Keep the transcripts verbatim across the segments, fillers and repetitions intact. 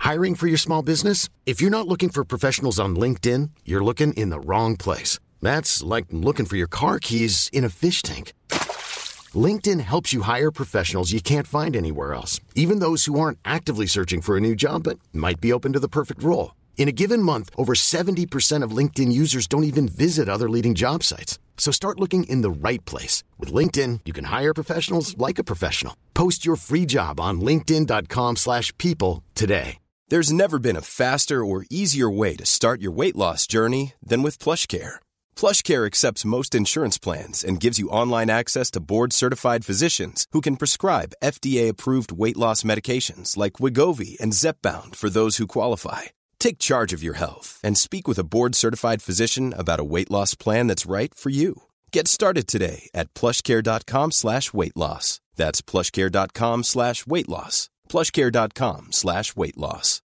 Hiring for your small business? If you're not looking for professionals on LinkedIn, you're looking in the wrong place. That's like looking for your car keys in a fish tank. LinkedIn helps you hire professionals you can't find anywhere else, even those who aren't actively searching for a new job but might be open to the perfect role. In a given month, over seventy percent of LinkedIn users don't even visit other leading job sites. So start looking in the right place. With LinkedIn, you can hire professionals like a professional. Post your free job on linkedin.com slash people today. There's never been a faster or easier way to start your weight loss journey than with PlushCare. PlushCare accepts most insurance plans and gives you online access to board-certified physicians who can prescribe F D A-approved weight loss medications like Wegovy and Zepbound for those who qualify. Take charge of your health and speak with a board-certified physician about a weight loss plan that's right for you. Get started today at plushcare.com slash weight loss. That's plushcare.com slash weight loss. plushcare.com slash weight loss.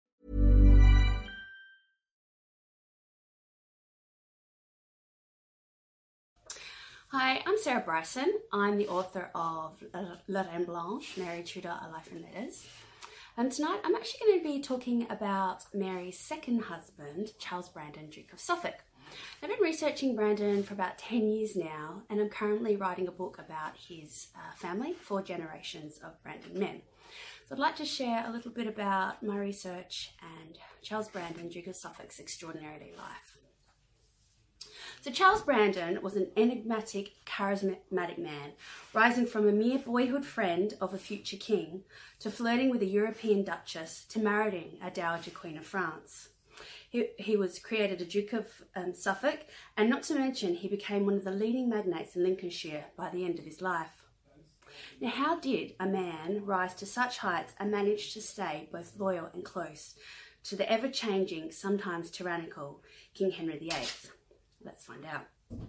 Hi, I'm Sarah Bryson. I'm the author of La Reine Blanche, Mary Tudor, A Life in Letters. And tonight I'm actually going to be talking about Mary's second husband, Charles Brandon, Duke of Suffolk. I've been researching Brandon for about ten years now, and I'm currently writing a book about his uh, family, four generations of Brandon men. So I'd like to share a little bit about my research and Charles Brandon, Duke of Suffolk's extraordinary life. So Charles Brandon was an enigmatic, charismatic man, rising from a mere boyhood friend of a future king to flirting with a European duchess to marrying a dowager queen of France. He, he was created a Duke of um, Suffolk, and not to mention he became one of the leading magnates in Lincolnshire by the end of his life. Now, how did a man rise to such heights and manage to stay both loyal and close to the ever-changing, sometimes tyrannical King Henry the Eighth? Let's find out.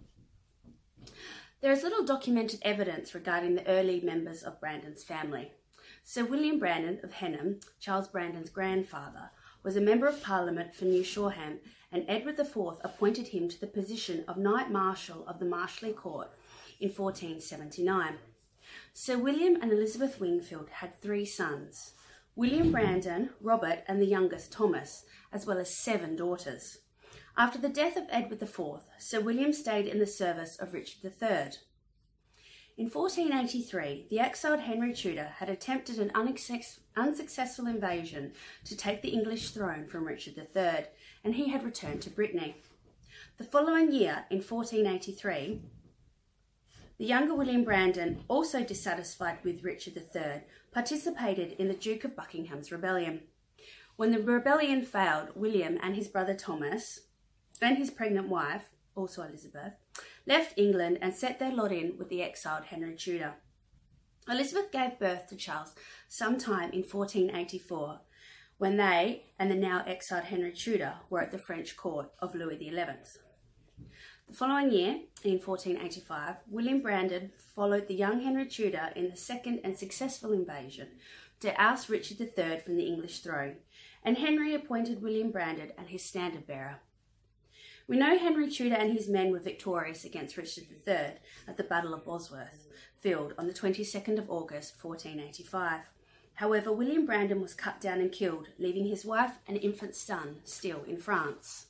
There is little documented evidence regarding the early members of Brandon's family. Sir William Brandon of Henham, Charles Brandon's grandfather, was a member of Parliament for New Shoreham, and Edward the Fourth appointed him to the position of Knight Marshal of the Marshally Court in fourteen seventy-nine. Sir William and Elizabeth Wingfield had three sons, William Brandon, Robert, and the youngest Thomas, as well as seven daughters. After the death of Edward the Fourth, Sir William stayed in the service of Richard the Third. In fourteen eighty-three, the exiled Henry Tudor had attempted an unsuccess- unsuccessful invasion to take the English throne from Richard the Third, and he had returned to Brittany. The following year, in fourteen eighty-three, the younger William Brandon, also dissatisfied with Richard the Third, participated in the Duke of Buckingham's rebellion. When the rebellion failed, William and his brother Thomas and his pregnant wife, also Elizabeth, left England and set their lot in with the exiled Henry Tudor. Elizabeth gave birth to Charles sometime in fourteen eighty-four, when they and the now exiled Henry Tudor were at the French court of Louis the Eleventh. The following year, in fourteen eighty-five, William Brandon followed the young Henry Tudor in the second and successful invasion to oust Richard the Third from the English throne, and Henry appointed William Brandon as his standard-bearer. We know Henry Tudor and his men were victorious against Richard the Third at the Battle of Bosworth Field on the twenty-second of August, fourteen eighty-five. However, William Brandon was cut down and killed, leaving his wife and infant son still in France.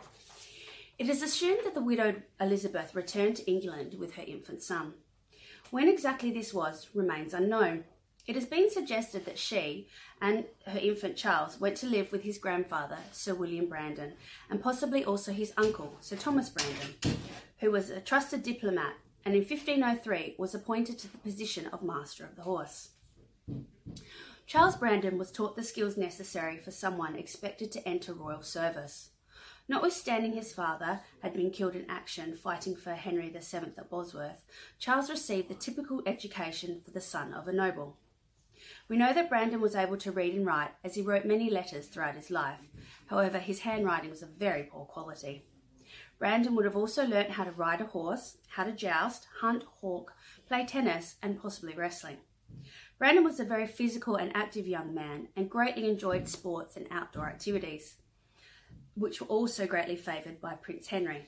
It is assumed that the widowed Elizabeth returned to England with her infant son. When exactly this was remains unknown. It has been suggested that she and her infant Charles went to live with his grandfather, Sir William Brandon, and possibly also his uncle, Sir Thomas Brandon, who was a trusted diplomat and in fifteen oh three was appointed to the position of Master of the Horse. Charles Brandon was taught the skills necessary for someone expected to enter royal service. Notwithstanding his father had been killed in action fighting for Henry the Seventh at Bosworth, Charles received the typical education for the son of a noble. We know that Brandon was able to read and write, as he wrote many letters throughout his life. However, his handwriting was of very poor quality. Brandon would have also learnt how to ride a horse, how to joust, hunt, hawk, play tennis, and possibly wrestling. Brandon was a very physical and active young man and greatly enjoyed sports and outdoor activities, which were also greatly favoured by Prince Henry.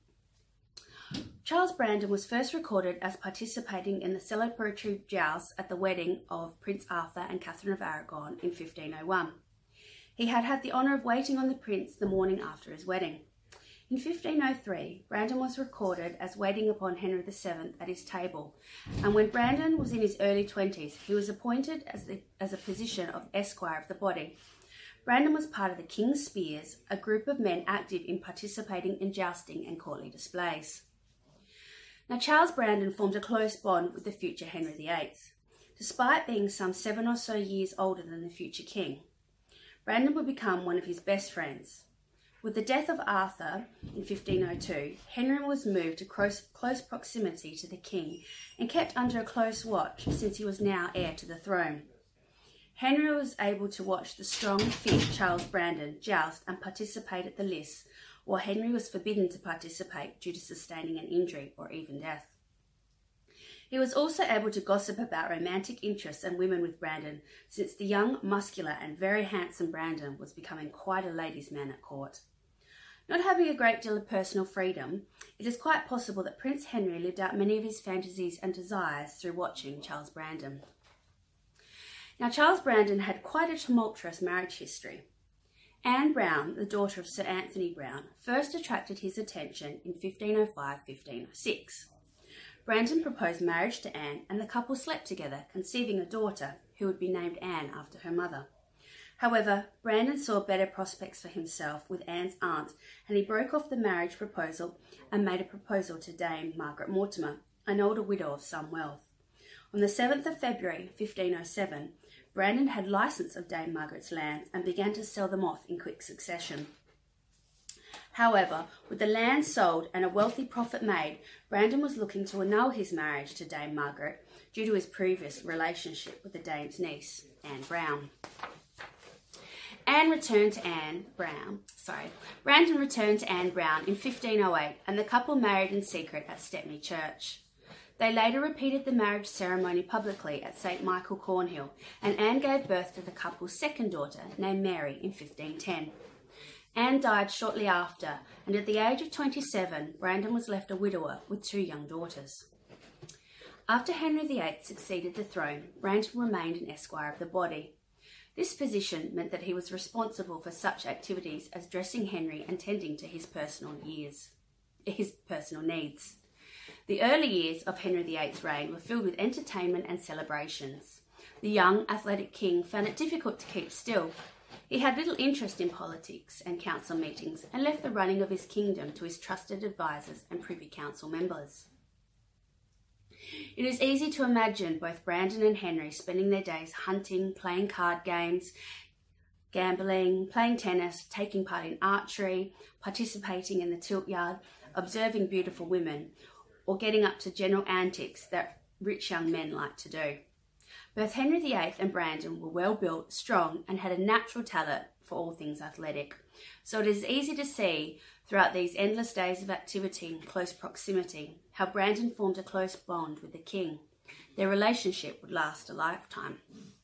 Charles Brandon was first recorded as participating in the celebratory jousts at the wedding of Prince Arthur and Catherine of Aragon in fifteen oh one. He had had the honour of waiting on the prince the morning after his wedding. In fifteen oh three, Brandon was recorded as waiting upon Henry the seventh at his table, and when Brandon was in his early twenties, he was appointed as, the, as a position of Esquire of the Body. Brandon was part of the King's Spears, a group of men active in participating in jousting and courtly displays. Now, Charles Brandon formed a close bond with the future Henry the eighth. Despite being some seven or so years older than the future king, Brandon would become one of his best friends. With the death of Arthur in fifteen oh two, Henry was moved to close, close proximity to the king and kept under a close watch since he was now heir to the throne. Henry was able to watch the strong, fit Charles Brandon joust and participate at the lists, while Henry was forbidden to participate due to sustaining an injury or even death. He was also able to gossip about romantic interests and women with Brandon, since the young, muscular and very handsome Brandon was becoming quite a ladies' man at court. Not having a great deal of personal freedom, it is quite possible that Prince Henry lived out many of his fantasies and desires through watching Charles Brandon. Now, Charles Brandon had quite a tumultuous marriage history. Anne Brown, the daughter of Sir Anthony Brown, first attracted his attention in fifteen oh five to fifteen oh six. Brandon proposed marriage to Anne, and the couple slept together, conceiving a daughter who would be named Anne after her mother. However, Brandon saw better prospects for himself with Anne's aunt, and he broke off the marriage proposal and made a proposal to Dame Margaret Mortimer, an older widow of some wealth. On the seventh of February fifteen oh seven, Brandon had licence of Dame Margaret's lands and began to sell them off in quick succession. However, with the land sold and a wealthy profit made, Brandon was looking to annul his marriage to Dame Margaret due to his previous relationship with the Dame's niece, Anne Brown. Anne returned to Anne Brown, sorry, Brandon returned to Anne Brown in fifteen oh eight, and the couple married in secret at Stepney Church. They later repeated the marriage ceremony publicly at Saint Michael Cornhill, and Anne gave birth to the couple's second daughter, named Mary, in fifteen ten. Anne died shortly after, and at the age of twenty-seven, Brandon was left a widower with two young daughters. After Henry the eighth succeeded the throne, Brandon remained an Esquire of the Body. This position meant that he was responsible for such activities as dressing Henry and tending to his personal years, his personal needs. The early years of Henry the eighth's reign were filled with entertainment and celebrations. The young, athletic king found it difficult to keep still. He had little interest in politics and council meetings and left the running of his kingdom to his trusted advisors and Privy Council members. It is easy to imagine both Brandon and Henry spending their days hunting, playing card games, gambling, playing tennis, taking part in archery, participating in the tilt yard, observing beautiful women, or getting up to general antics that rich young men like to do. Both Henry the eighth and Brandon were well built, strong, and had a natural talent for all things athletic. So it is easy to see, throughout these endless days of activity and close proximity, how Brandon formed a close bond with the king. Their relationship would last a lifetime.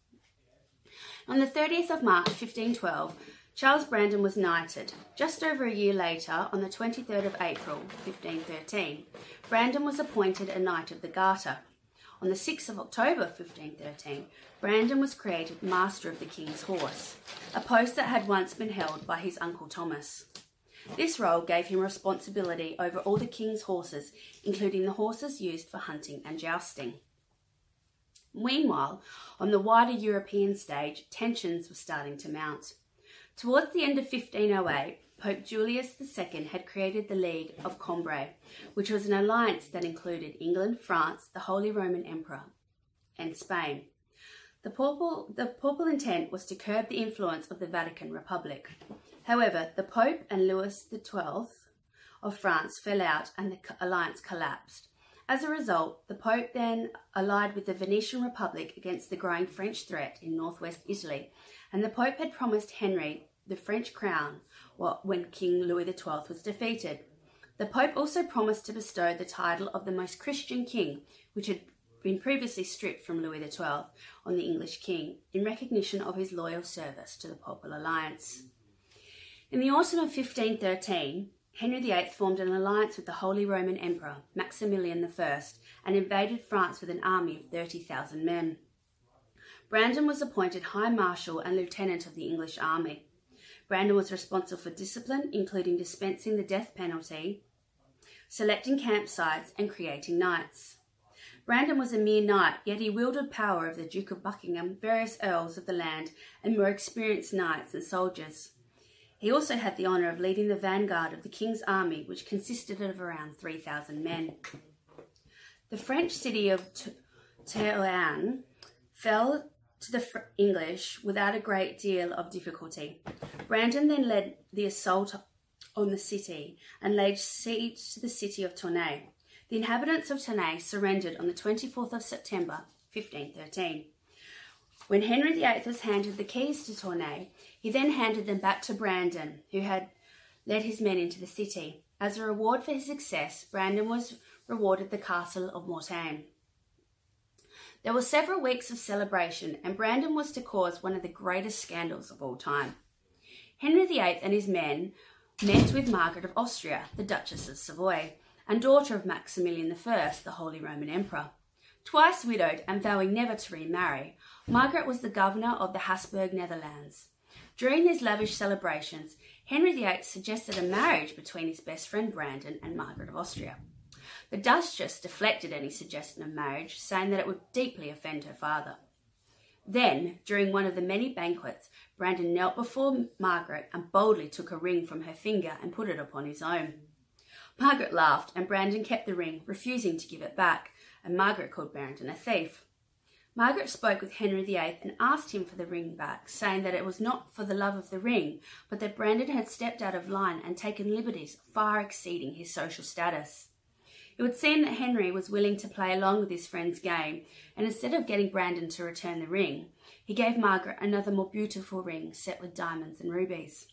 On the thirtieth of March fifteen twelve, Charles Brandon was knighted. Just over a year later, on the twenty-third of April fifteen thirteen, Brandon was appointed a Knight of the Garter. On the sixth of October fifteen thirteen, Brandon was created Master of the King's Horse, a post that had once been held by his uncle Thomas. This role gave him responsibility over all the king's horses, including the horses used for hunting and jousting. Meanwhile, on the wider European stage, tensions were starting to mount. Towards the end of fifteen oh eight, Pope Julius the Second had created the League of Cambrai, which was an alliance that included England, France, the Holy Roman Emperor, and Spain. The papal, the papal intent was to curb the influence of the Vatican Republic. However, the Pope and Louis the Twelfth of France fell out and the alliance collapsed. As a result, the Pope then allied with the Venetian Republic against the growing French threat in northwest Italy, and the Pope had promised Henry the French crown when King Louis the Twelfth was defeated. The Pope also promised to bestow the title of the most Christian king, which had been previously stripped from Louis the Twelfth, on the English king, in recognition of his loyal service to the Papal Alliance. In the autumn of fifteen thirteen, Henry the Eighth formed an alliance with the Holy Roman Emperor, Maximilian the First, and invaded France with an army of thirty thousand men. Brandon was appointed High Marshal and Lieutenant of the English army. Brandon was responsible for discipline, including dispensing the death penalty, selecting campsites, and creating knights. Brandon was a mere knight, yet he wielded power over the Duke of Buckingham, various earls of the land, and more experienced knights and soldiers. He also had the honour of leading the vanguard of the king's army, which consisted of around three thousand men. The French city of Thérouanne fell to the English without a great deal of difficulty. Brandon then led the assault on the city and laid siege to the city of Tournai. The inhabitants of Tournai surrendered on the twenty-fourth of September, fifteen thirteen. When Henry the Eighth was handed the keys to Tournai, he then handed them back to Brandon, who had led his men into the city. As a reward for his success, Brandon was rewarded the castle of Mortain. There were several weeks of celebration, and Brandon was to cause one of the greatest scandals of all time. Henry the Eighth and his men met with Margaret of Austria, the Duchess of Savoy, and daughter of Maximilian the First, the Holy Roman Emperor. Twice widowed and vowing never to remarry, Margaret was the governor of the Habsburg Netherlands. During these lavish celebrations, Henry the Eighth suggested a marriage between his best friend Brandon and Margaret of Austria. The Duchess deflected any suggestion of marriage, saying that it would deeply offend her father. Then, during one of the many banquets, Brandon knelt before Margaret and boldly took a ring from her finger and put it upon his own. Margaret laughed, and Brandon kept the ring, refusing to give it back, and Margaret called Brandon a thief. Margaret spoke with Henry the Eighth and asked him for the ring back, saying that it was not for the love of the ring, but that Brandon had stepped out of line and taken liberties far exceeding his social status. It would seem that Henry was willing to play along with his friend's game, and instead of getting Brandon to return the ring, he gave Margaret another more beautiful ring set with diamonds and rubies.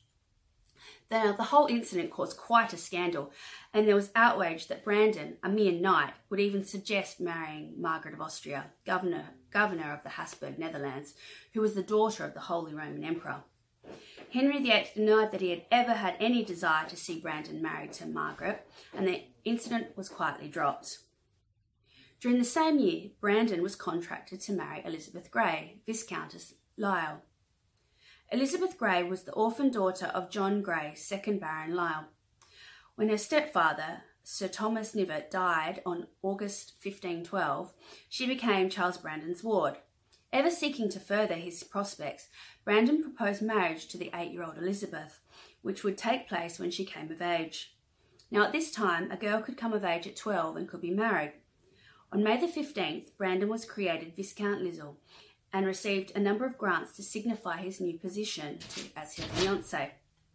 Now, the whole incident caused quite a scandal, and there was outrage that Brandon, a mere knight, would even suggest marrying Margaret of Austria, governor, governor of the Habsburg Netherlands, who was the daughter of the Holy Roman Emperor. Henry the Eighth denied that he had ever had any desire to see Brandon married to Margaret, and the incident was quietly dropped. During the same year, Brandon was contracted to marry Elizabeth Grey, Viscountess Lisle. Elizabeth Grey was the orphan daughter of John Grey, second Baron Lisle. When her stepfather, Sir Thomas Knivett, died on August fifteen twelve, she became Charles Brandon's ward. Ever seeking to further his prospects, Brandon proposed marriage to the eight-year-old Elizabeth, which would take place when she came of age. Now, at this time, a girl could come of age at twelve and could be married. On May the fifteenth, Brandon was created Viscount Lisle and received a number of grants to signify his new position to, as her fiancé.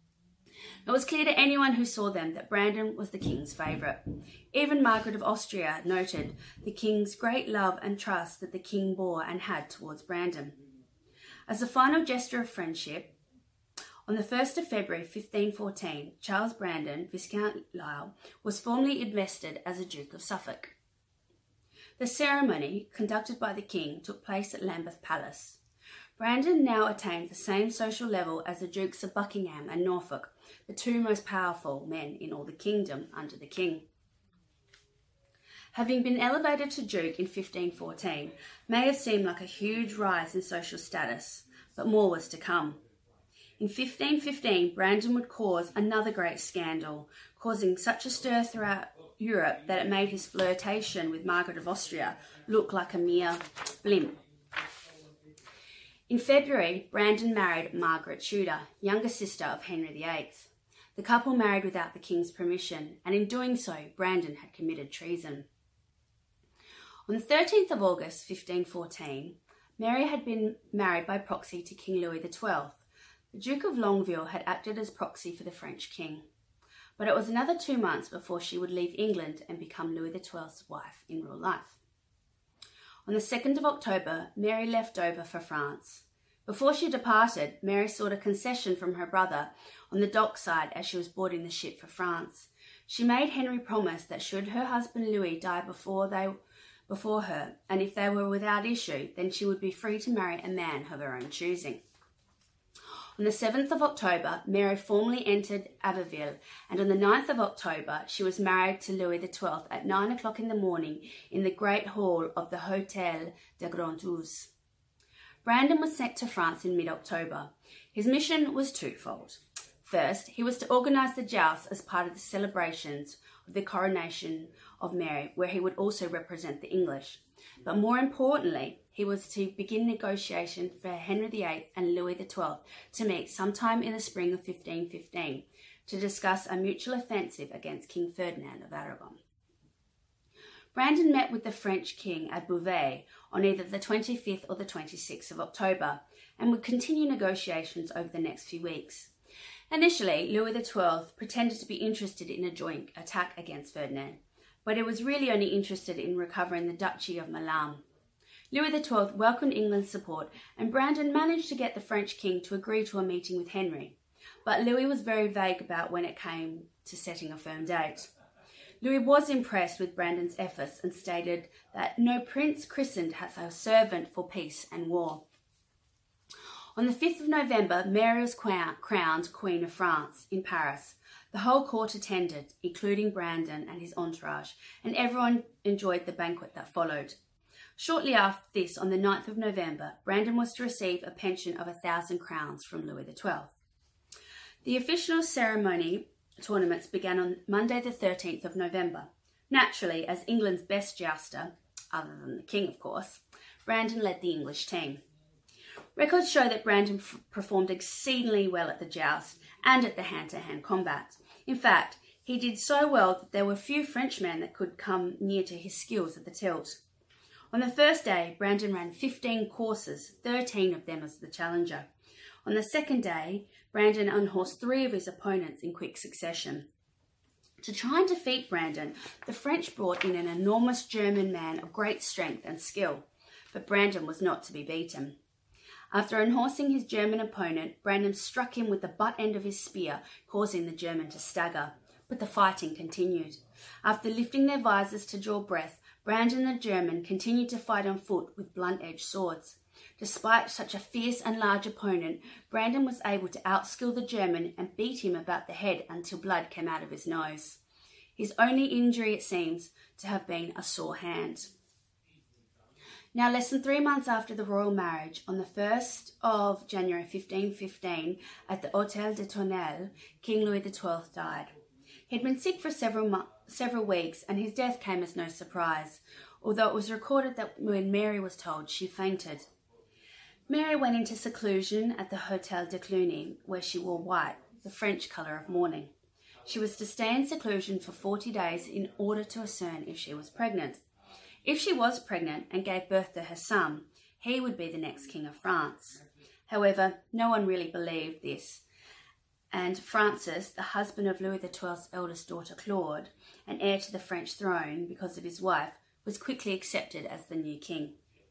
It was clear to anyone who saw them that Brandon was the king's favourite. Even Margaret of Austria noted the king's great love and trust that the king bore and had towards Brandon. As a final gesture of friendship, on the first of February fifteen fourteen, Charles Brandon, Viscount Lisle, was formally invested as a Duke of Suffolk. The ceremony, conducted by the king, took place at Lambeth Palace. Brandon now attained the same social level as the Dukes of Buckingham and Norfolk, the two most powerful men in all the kingdom under the king. Having been elevated to Duke in fifteen fourteen may have seemed like a huge rise in social status, but more was to come. In fifteen fifteen, Brandon would cause another great scandal, causing such a stir throughout Europe that it made his flirtation with Margaret of Austria look like a mere blimp. In February, Brandon married Margaret Tudor, younger sister of Henry the Eighth. The couple married without the king's permission, and in doing so, Brandon had committed treason. On the thirteenth of August, fifteen fourteen, Mary had been married by proxy to King Louis the Twelfth. The Duke of Longueville had acted as proxy for the French king, but it was another two months before she would leave England and become Louis the Twelfth's wife in real life. On the second of October, Mary left over for France. Before she departed, Mary sought a concession from her brother on the dockside as she was boarding the ship for France. She made Henry promise that should her husband Louis die before they, before her, and if they were without issue, then she would be free to marry a man of her own choosing. On the seventh of October, Mary formally entered Abbeville, and on the ninth of October, she was married to Louis the Twelfth at nine o'clock in the morning in the great hall of the Hôtel de Grand-Ouse. Brandon was sent to France in mid-October. His mission was twofold: First, he was to organise the jousts as part of the celebrations of the coronation of Mary, where he would also represent the English. But more importantly, he was to begin negotiation for Henry the Eighth and Louis the Twelfth to meet sometime in the spring of fifteen fifteen to discuss a mutual offensive against King Ferdinand of Aragon. Brandon met with the French king at Beauvais on either the twenty-fifth or the twenty-sixth of October and would continue negotiations over the next few weeks. Initially, Louis the Twelfth pretended to be interested in a joint attack against Ferdinand, but he was really only interested in recovering the Duchy of Milan. Louis the Twelfth welcomed England's support, and Brandon managed to get the French king to agree to a meeting with Henry. But Louis was very vague about when it came to setting a firm date. Louis was impressed with Brandon's efforts and stated that no prince christened hath a servant for peace and war. On the fifth of November, Mary was crowned Queen of France in Paris. The whole court attended, including Brandon and his entourage, and everyone enjoyed the banquet that followed. Shortly after this, on the ninth of November, Brandon was to receive a pension of a thousand crowns from Louis the Twelfth. The official ceremony tournaments began on Monday the thirteenth of November. Naturally, as England's best jouster, other than the king of course, Brandon led the English team. Records show that Brandon f- performed exceedingly well at the joust and at the hand-to-hand combat. In fact, he did so well that there were few Frenchmen that could come near to his skills at the tilt. On the first day, Brandon ran fifteen courses, thirteen of them as the challenger. On the second day, Brandon unhorsed three of his opponents in quick succession. To try and defeat Brandon, the French brought in an enormous German man of great strength and skill, but Brandon was not to be beaten. After unhorsing his German opponent, Brandon struck him with the butt end of his spear, causing the German to stagger. But the fighting continued. After lifting their visors to draw breath, Brandon the German continued to fight on foot with blunt-edged swords. Despite such a fierce and large opponent, Brandon was able to outskill the German and beat him about the head until blood came out of his nose. His only injury, it seems, to have been a sore hand. Now, less than three months after the royal marriage, on the first of January fifteen fifteen, at the Hôtel de Tournelle, King Louis the Twelfth died. He had been sick for several mo- several weeks, and his death came as no surprise, although it was recorded that when Mary was told, she fainted. Mary went into seclusion at the Hôtel de Cluny, where she wore white, the French colour of mourning. She was to stay in seclusion for forty days in order to ascertain if she was pregnant. If she was pregnant and gave birth to her son, he would be the next king of France. However, no one really believed this, and Francis, the husband of Louis the Twelfth's eldest daughter Claude, and heir to the French throne because of his wife, was quickly accepted as the new king.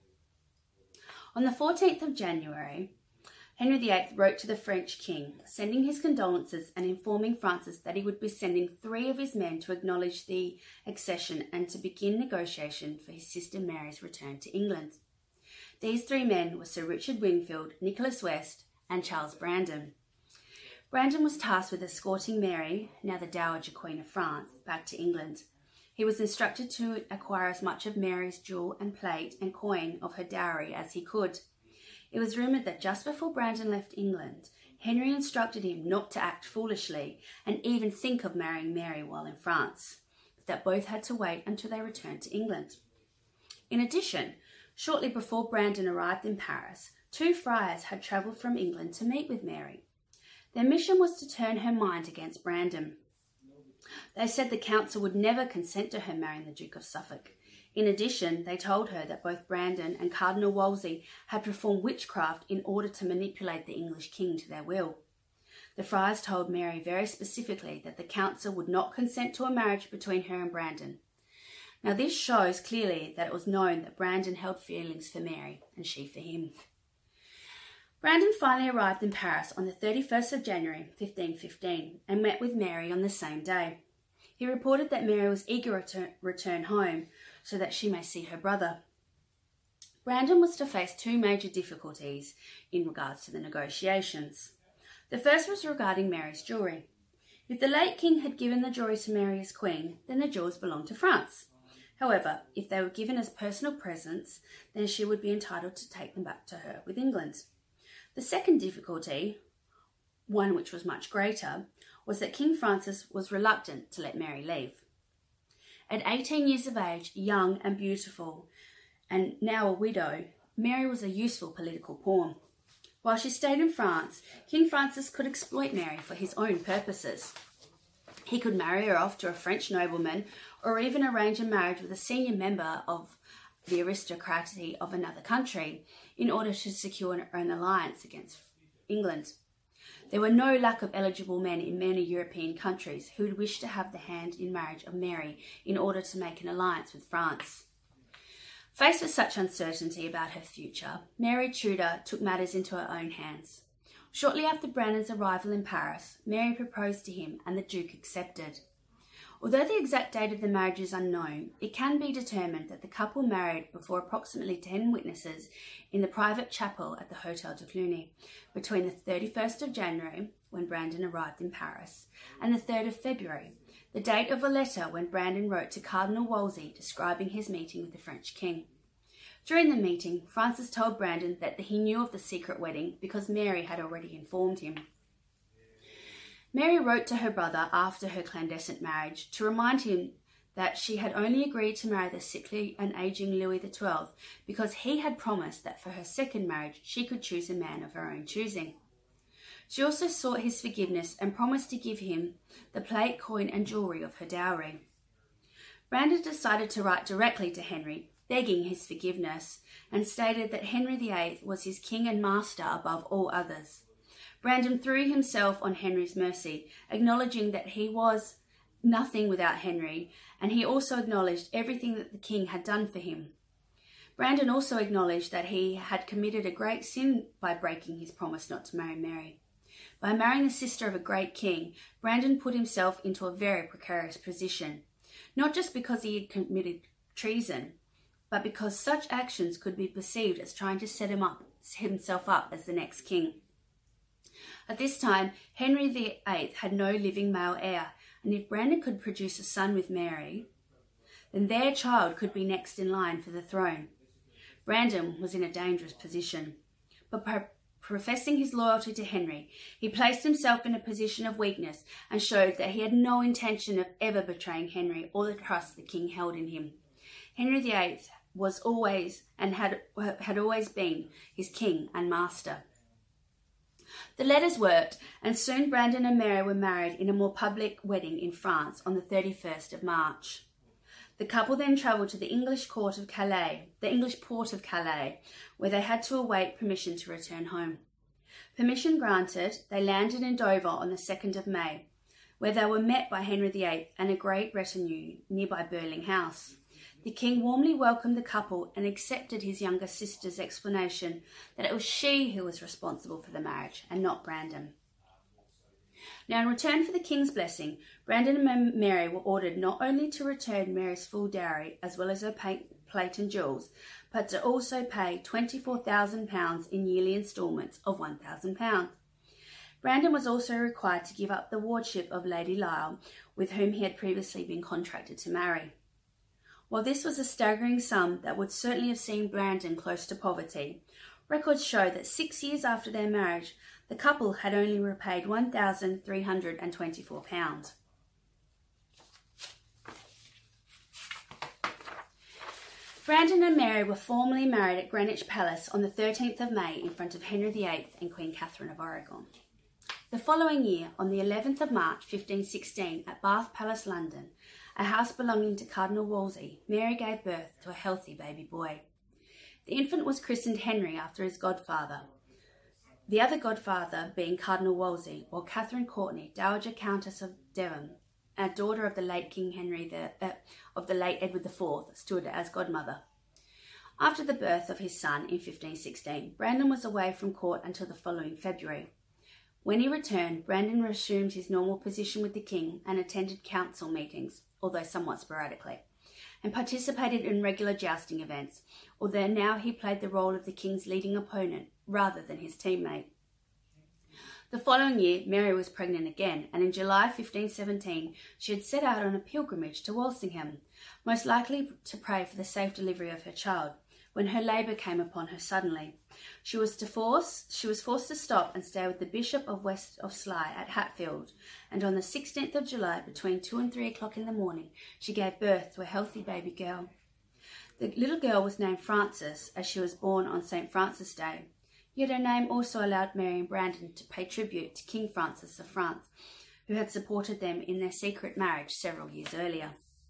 On the fourteenth of January, Henry the Eighth wrote to the French king, sending his condolences and informing Francis that he would be sending three of his men to acknowledge the accession and to begin negotiation for his sister Mary's return to England. These three men were Sir Richard Wingfield, Nicholas West, and Charles Brandon. Brandon was tasked with escorting Mary, now the Dowager Queen of France, back to England. He was instructed to acquire as much of Mary's jewel and plate and coin of her dowry as he could. It was rumoured that just before Brandon left England, Henry instructed him not to act foolishly and even think of marrying Mary while in France, but that both had to wait until they returned to England. In addition, shortly before Brandon arrived in Paris, two friars had travelled from England to meet with Mary. Their mission was to turn her mind against Brandon. They said the council would never consent to her marrying the Duke of Suffolk. In addition, they told her that both Brandon and Cardinal Wolsey had performed witchcraft in order to manipulate the English king to their will. The friars told Mary very specifically that the council would not consent to a marriage between her and Brandon. Now, this shows clearly that it was known that Brandon held feelings for Mary and she for him. Brandon finally arrived in Paris on the thirty-first of January fifteen fifteen and met with Mary on the same day. He reported that Mary was eager to return home so that she may see her brother. Brandon was to face two major difficulties in regards to the negotiations. The first was regarding Mary's jewellery. If the late king had given the jewellery to Mary as queen, then the jewels belonged to France. However, if they were given as personal presents, then she would be entitled to take them back to her with England. The second difficulty one which was much greater, was that King Francis was reluctant to let Mary leave. At eighteen years of age, young and beautiful, and now a widow, Mary was a useful political pawn. While she stayed in France, King Francis could exploit Mary for his own purposes. He could marry her off to a French nobleman, or even arrange a marriage with a senior member of the aristocracy of another country in order to secure an alliance against England. There were no lack of eligible men in many European countries who would wish to have the hand in marriage of Mary in order to make an alliance with France. Faced with such uncertainty about her future, Mary Tudor took matters into her own hands. Shortly after Brandon's arrival in Paris, Mary proposed to him and the Duke accepted. Although the exact date of the marriage is unknown, it can be determined that the couple married before approximately ten witnesses in the private chapel at the Hôtel de Cluny between the thirty-first of January, when Brandon arrived in Paris, and the third of February, the date of a letter when Brandon wrote to Cardinal Wolsey describing his meeting with the French king. During the meeting, Francis told Brandon that he knew of the secret wedding because Mary had already informed him. Mary wrote to her brother after her clandestine marriage to remind him that she had only agreed to marry the sickly and aging Louis the twelfth because he had promised that for her second marriage she could choose a man of her own choosing. She also sought his forgiveness and promised to give him the plate, coin and jewellery of her dowry. Brandon decided to write directly to Henry, begging his forgiveness, and stated that Henry the eighth was his king and master above all others. Brandon threw himself on Henry's mercy, acknowledging that he was nothing without Henry, and he also acknowledged everything that the king had done for him. Brandon also acknowledged that he had committed a great sin by breaking his promise not to marry Mary. By marrying the sister of a great king, Brandon put himself into a very precarious position, not just because he had committed treason, but because such actions could be perceived as trying to set him up, himself up as the next king. At this time, Henry the eighth had no living male heir, and if Brandon could produce a son with Mary, then their child could be next in line for the throne. Brandon was in a dangerous position, but by professing his loyalty to Henry, he placed himself in a position of weakness and showed that he had no intention of ever betraying Henry or the trust the king held in him. Henry the eighth was always and had, had always been his king and master. The letters worked, and soon Brandon and Mary were married in a more public wedding in France on the thirty-first of March. The couple then travelled to the English court of Calais, the English port of Calais, where they had to await permission to return home. Permission granted, they landed in Dover on the second of May, where they were met by Henry the eighth and a great retinue nearby Burling House. The king warmly welcomed the couple and accepted his younger sister's explanation that it was she who was responsible for the marriage and not Brandon. Now, in return for the king's blessing, Brandon and Mary were ordered not only to return Mary's full dowry as well as her plate and jewels, but to also pay twenty-four thousand pounds in yearly instalments of one thousand pounds. Brandon was also required to give up the wardship of Lady Lisle, with whom he had previously been contracted to marry. While this was a staggering sum that would certainly have seen Brandon close to poverty, records show that six years after their marriage, the couple had only repaid one thousand three hundred twenty-four pounds. Brandon and Mary were formally married at Greenwich Palace on the thirteenth of May in front of Henry the eighth and Queen Catherine of Aragon. The following year, on the eleventh of March fifteen sixteen, at Bath Palace, London, a house belonging to Cardinal Wolsey, Mary gave birth to a healthy baby boy. The infant was christened Henry after his godfather, the other godfather being Cardinal Wolsey, while Catherine Courtenay, Dowager Countess of Devon, a daughter of the late King Henry the, uh, of the late Edward the fourth, stood as godmother. After the birth of his son in fifteen sixteen, Brandon was away from court until the following February. When he returned, Brandon resumed his normal position with the king and attended council meetings, although somewhat sporadically, and participated in regular jousting events, although now he played the role of the king's leading opponent rather than his teammate. The following year, Mary was pregnant again, and in July fifteen seventeen, she had set out on a pilgrimage to Walsingham, most likely to pray for the safe delivery of her child, when her labour came upon her suddenly. She was to force she was forced to stop and stay with the Bishop of West of Sly at Hatfield, and on the sixteenth of July, between two and three o'clock in the morning, she gave birth to a healthy baby girl. The little girl was named Frances, as she was born on Saint Francis Day. Yet her name also allowed Mary and Brandon to pay tribute to King Francis of France, who had supported them in their secret marriage several years earlier.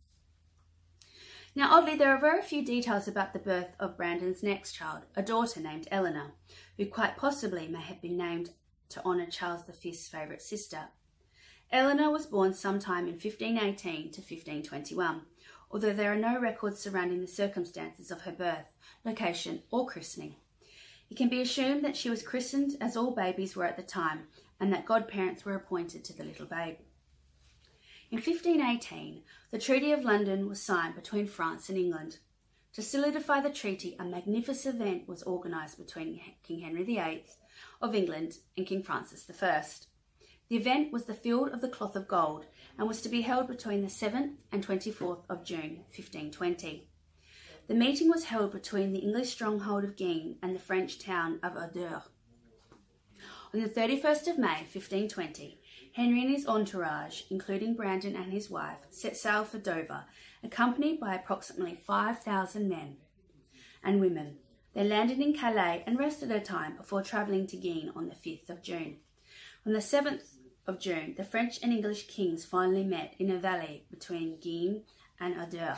Now, oddly, there are very few details about the birth of Brandon's next child, a daughter named Eleanor, who quite possibly may have been named to honour Charles the Fifth's favourite sister. Eleanor was born sometime in fifteen eighteen to fifteen twenty-one, although there are no records surrounding the circumstances of her birth, location or christening. It can be assumed that she was christened as all babies were at the time, and that godparents were appointed to the little babe. In fifteen eighteen, the Treaty of London was signed between France and England. To solidify the treaty, a magnificent event was organised between King Henry the Eighth of England and King Francis the First. The event was the Field of the Cloth of Gold and was to be held between the seventh and twenty-fourth of June, fifteen twenty. The meeting was held between the English stronghold of Guines and the French town of Ardeurs. On the thirty-first of May, fifteen twenty, Henry and his entourage, including Brandon and his wife, set sail for Dover, accompanied by approximately five thousand men and women. They landed in Calais and rested a time before travelling to Guines on the fifth of June. On the seventh of June, the French and English kings finally met in a valley between Guines and Ardeurs.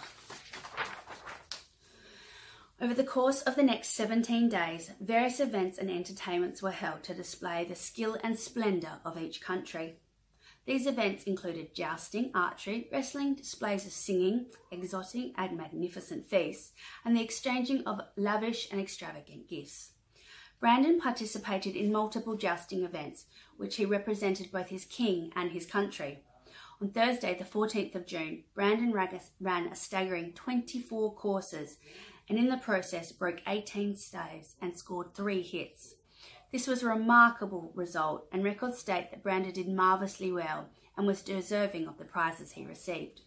Over the course of the next seventeen days, various events and entertainments were held to display the skill and splendour of each country. These events included jousting, archery, wrestling, displays of singing, exotic and magnificent feasts, and the exchanging of lavish and extravagant gifts. Brandon participated in multiple jousting events, which he represented both his king and his country. On Thursday, the fourteenth of June, Brandon ran a staggering twenty-four courses, and in the process broke eighteen staves and scored three hits. This was a remarkable result, and records state that Brandon did marvellously well and was deserving of the prizes he received.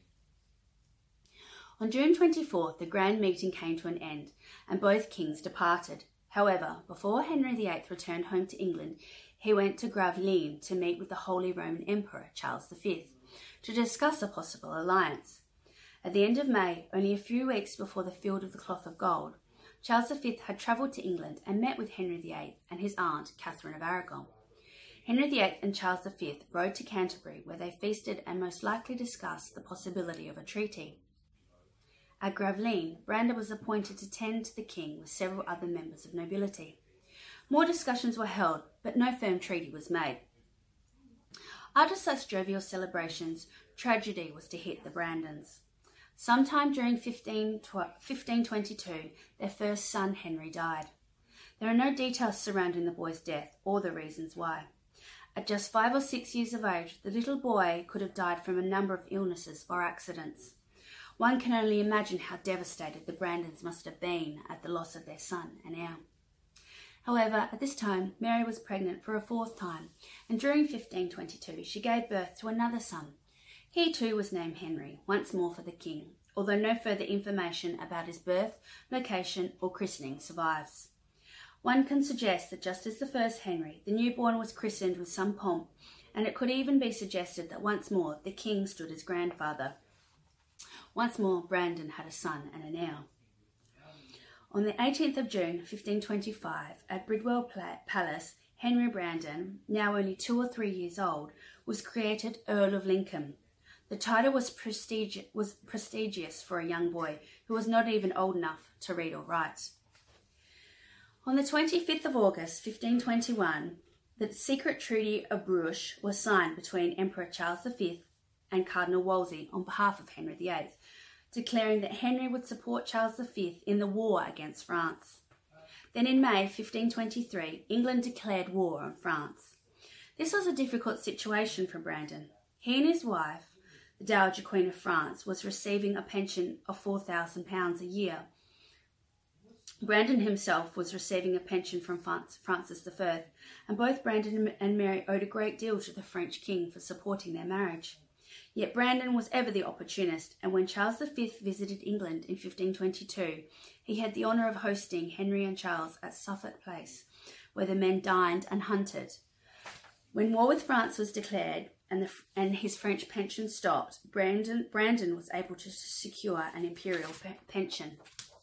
On June twenty-fourth, the grand meeting came to an end, and both kings departed. However, before Henry the Eighth returned home to England, he went to Gravelines to meet with the Holy Roman Emperor Charles the Fifth to discuss a possible alliance. At the end of May, only a few weeks before the Field of the Cloth of Gold, Charles the Fifth had travelled to England and met with Henry the Eighth and his aunt, Catherine of Aragon. Henry the Eighth and Charles the Fifth rode to Canterbury, where they feasted and most likely discussed the possibility of a treaty. At Gravelines, Brandon was appointed to tend to the king with several other members of nobility. More discussions were held, but no firm treaty was made. After such jovial celebrations, tragedy was to hit the Brandons. Sometime during fifteen twenty-two, their first son Henry died. There are no details surrounding the boy's death or the reasons why. At just five or six years of age, the little boy could have died from a number of illnesses or accidents. One can only imagine how devastated the Brandons must have been at the loss of their son and heir. However, at this time, Mary was pregnant for a fourth time, and during fifteen twenty-two she gave birth to another son. He too was named Henry, once more for the king, although no further information about his birth, location or christening survives. One can suggest that just as the first Henry, the newborn was christened with some pomp, and it could even be suggested that once more the king stood as grandfather. Once more Brandon had a son and an heir. On the eighteenth of June, fifteen twenty-five, at Bridewell Palace, Henry Brandon, now only two or three years old, was created Earl of Lincoln. The title was, prestige- was prestigious for a young boy who was not even old enough to read or write. On the twenty-fifth of August, fifteen twenty-one, the secret Treaty of Bruges was signed between Emperor Charles the Fifth and Cardinal Wolsey on behalf of Henry the Eighth, declaring that Henry would support Charles the Fifth in the war against France. Then in May fifteen twenty-three, England declared war on France. This was a difficult situation for Brandon. He and his wife, the Dowager Queen of France, was receiving a pension of four thousand pounds a year. Brandon himself was receiving a pension from Francis the First, and both Brandon and Mary owed a great deal to the French king for supporting their marriage. Yet Brandon was ever the opportunist, and when Charles the Fifth visited England in fifteen twenty-two, he had the honour of hosting Henry and Charles at Suffolk Place, where the men dined and hunted. When war with France was declared and, the, and his French pension stopped, Brandon, Brandon was able to secure an imperial pe- pension.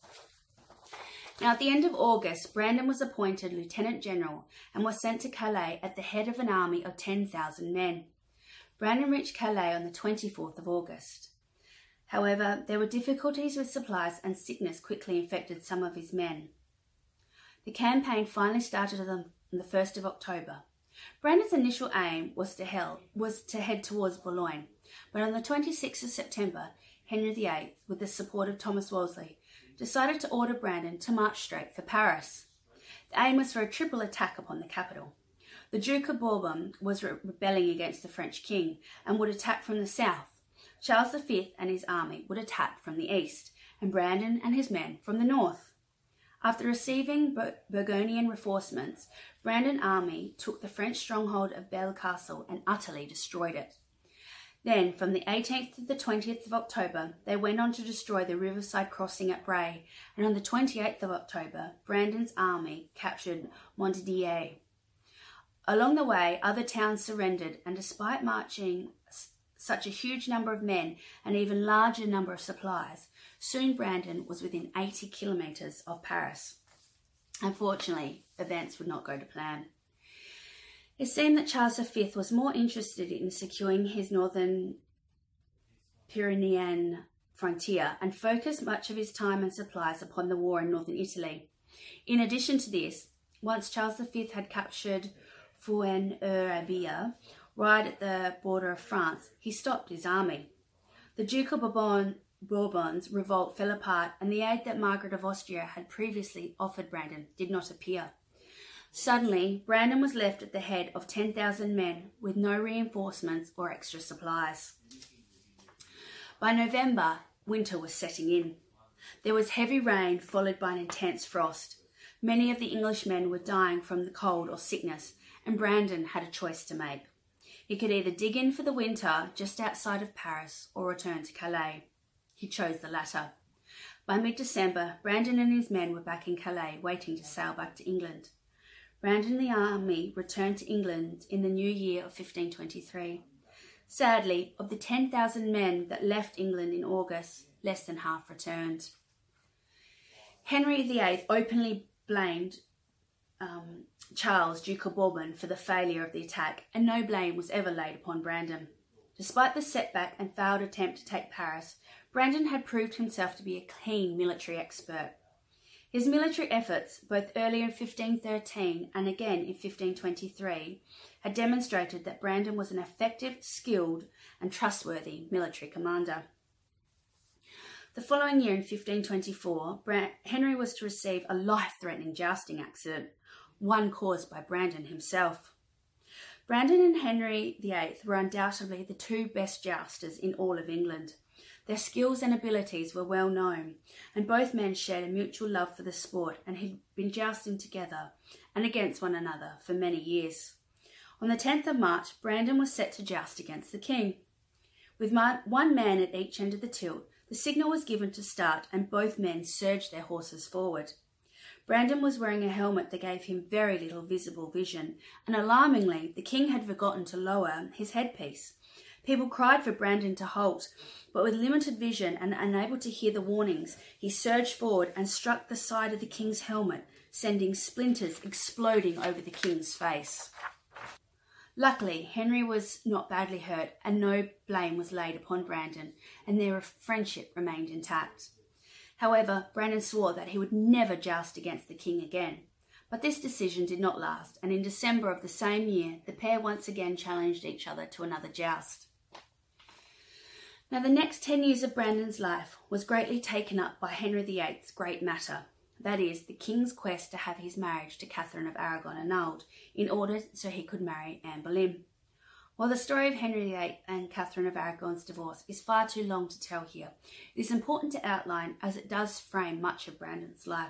Now, at the end of August, Brandon was appointed Lieutenant General and was sent to Calais at the head of an army of ten thousand men. Brandon reached Calais on the twenty-fourth of August. However, there were difficulties with supplies and sickness quickly infected some of his men. The campaign finally started on the first of October. Brandon's initial aim was to, hell, was to head towards Boulogne, but on the twenty-sixth of September, Henry the Eighth, with the support of Thomas Wolsey, decided to order Brandon to march straight for Paris. The aim was for a triple attack upon the capital. The Duke of Bourbon was re- rebelling against the French king and would attack from the south. Charles the Fifth and his army would attack from the east, and Brandon and his men from the north. After receiving Bur- Burgundian reinforcements, Brandon's army took the French stronghold of Belle Castle and utterly destroyed it. Then, from the eighteenth to the twentieth of October, they went on to destroy the riverside crossing at Bray, and on the twenty-eighth of October, Brandon's army captured Montdidier. Along the way, other towns surrendered, and despite marching s- such a huge number of men and even larger number of supplies, soon Brandon was within eighty kilometres of Paris. Unfortunately, events would not go to plan. It seemed that Charles the Fifth was more interested in securing his northern Pyrenean frontier and focused much of his time and supplies upon the war in northern Italy. In addition to this, once Charles the Fifth had captured Fuengirola, right at the border of France, he stopped his army. The Duke of Bourbon, Bourbon's revolt fell apart, and the aid that Margaret of Austria had previously offered Brandon did not appear. Suddenly, Brandon was left at the head of ten thousand men with no reinforcements or extra supplies. By November, winter was setting in. There was heavy rain followed by an intense frost. Many of the Englishmen were dying from the cold or sickness, and Brandon had a choice to make. He could either dig in for the winter just outside of Paris or return to Calais. He chose the latter. By mid-December, Brandon and his men were back in Calais, waiting to sail back to England. Brandon and the army returned to England in the new year of fifteen twenty-three. Sadly, of the ten thousand men that left England in August, less than half returned. Henry the Eighth openly blamed um, Charles, Duke of Bourbon, for the failure of the attack, and no blame was ever laid upon Brandon. Despite the setback and failed attempt to take Paris, Brandon had proved himself to be a keen military expert. His military efforts, both earlier in fifteen thirteen and again in fifteen twenty-three, had demonstrated that Brandon was an effective, skilled and trustworthy military commander. The following year in fifteen twenty-four, Henry was to receive a life-threatening jousting accident, one caused by Brandon himself. Brandon and Henry the Eighth were undoubtedly the two best jousters in all of England. Their skills and abilities were well known, and both men shared a mutual love for the sport and had been jousting together and against one another for many years. On the tenth of March, Brandon was set to joust against the king. With one man at each end of the tilt, the signal was given to start, and both men surged their horses forward. Brandon was wearing a helmet that gave him very little visible vision, and alarmingly, the king had forgotten to lower his headpiece. People cried for Brandon to halt, but with limited vision and unable to hear the warnings, he surged forward and struck the side of the king's helmet, sending splinters exploding over the king's face. Luckily, Henry was not badly hurt, and no blame was laid upon Brandon, and their friendship remained intact. However, Brandon swore that he would never joust against the king again. But this decision did not last, and in December of the same year, the pair once again challenged each other to another joust. Now, the next ten years of Brandon's life was greatly taken up by Henry the Eighth's great matter, that is, the king's quest to have his marriage to Catherine of Aragon annulled, in order so he could marry Anne Boleyn. While the story of Henry the Eighth and Catherine of Aragon's divorce is far too long to tell here, it is important to outline as it does frame much of Brandon's life.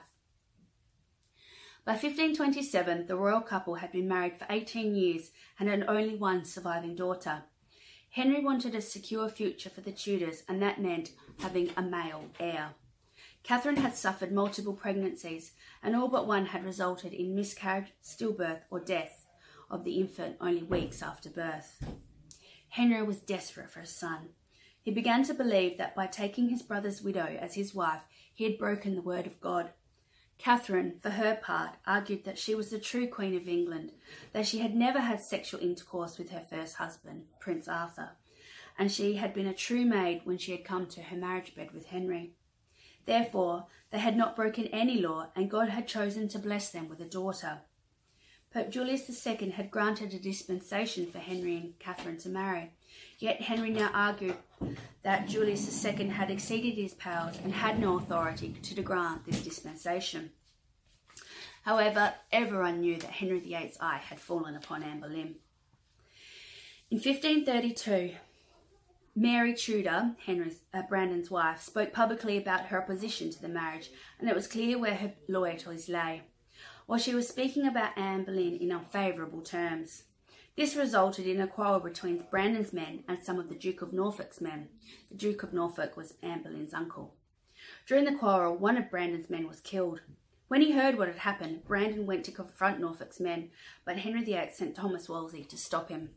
By fifteen twenty-seven, the royal couple had been married for eighteen years and had only one surviving daughter. Henry wanted a secure future for the Tudors, and that meant having a male heir. Catherine had suffered multiple pregnancies, and all but one had resulted in miscarriage, stillbirth, or death of the infant only weeks after birth. Henry was desperate for a son. He began to believe that by taking his brother's widow as his wife, he had broken the word of God. Catherine, for her part, argued that she was the true Queen of England, that she had never had sexual intercourse with her first husband, Prince Arthur, and she had been a true maid when she had come to her marriage bed with Henry. Therefore, they had not broken any law, and God had chosen to bless them with a daughter. Pope Julius the Second had granted a dispensation for Henry and Catherine to marry, yet Henry now argued that Julius the Second had exceeded his powers and had no authority to grant this dispensation. However, everyone knew that Henry the Eighth's eye had fallen upon Anne Boleyn. In fifteen thirty-two, Mary Tudor, Henry's, uh, Brandon's wife, spoke publicly about her opposition to the marriage, and it was clear where her loyalties lay, while she was speaking about Anne Boleyn in unfavourable terms. This resulted in a quarrel between Brandon's men and some of the Duke of Norfolk's men. The Duke of Norfolk was Anne Boleyn's uncle. During the quarrel, one of Brandon's men was killed. When he heard what had happened, Brandon went to confront Norfolk's men, but Henry the Eighth sent Thomas Wolsey to stop him.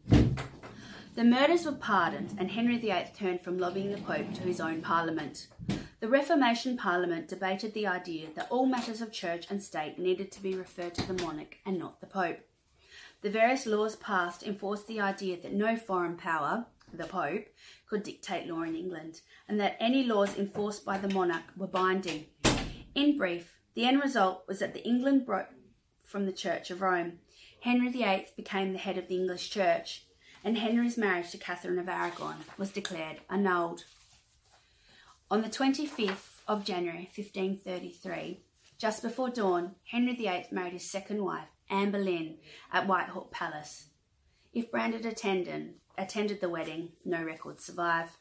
The murders were pardoned, and Henry the Eighth turned from lobbying the Pope to his own Parliament. The Reformation Parliament debated the idea that all matters of church and state needed to be referred to the monarch and not the Pope. The various laws passed enforced the idea that no foreign power, the Pope, could dictate law in England, and that any laws enforced by the monarch were binding. In brief, the end result was that the England broke from the Church of Rome. Henry the Eighth became the head of the English Church, and Henry's marriage to Catherine of Aragon was declared annulled. On the twenty-fifth of January fifteen thirty-three, just before dawn, Henry the Eighth married his second wife, Anne Boleyn, at Whitehall Palace. If Brandon attended, attended the wedding, no records survive.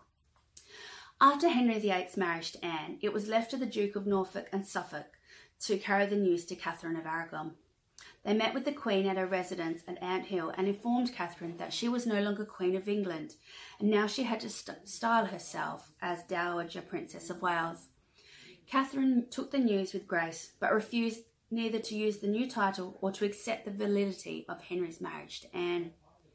After Henry the Eighth's marriage to Anne, it was left to the Duke of Norfolk and Suffolk to carry the news to Catherine of Aragon. They met with the Queen at her residence at Ant Hill and informed Catherine that she was no longer Queen of England, and now she had to st- style herself as Dowager Princess of Wales. Catherine took the news with grace, but refused neither to use the new title or to accept the validity of Henry's marriage to Anne.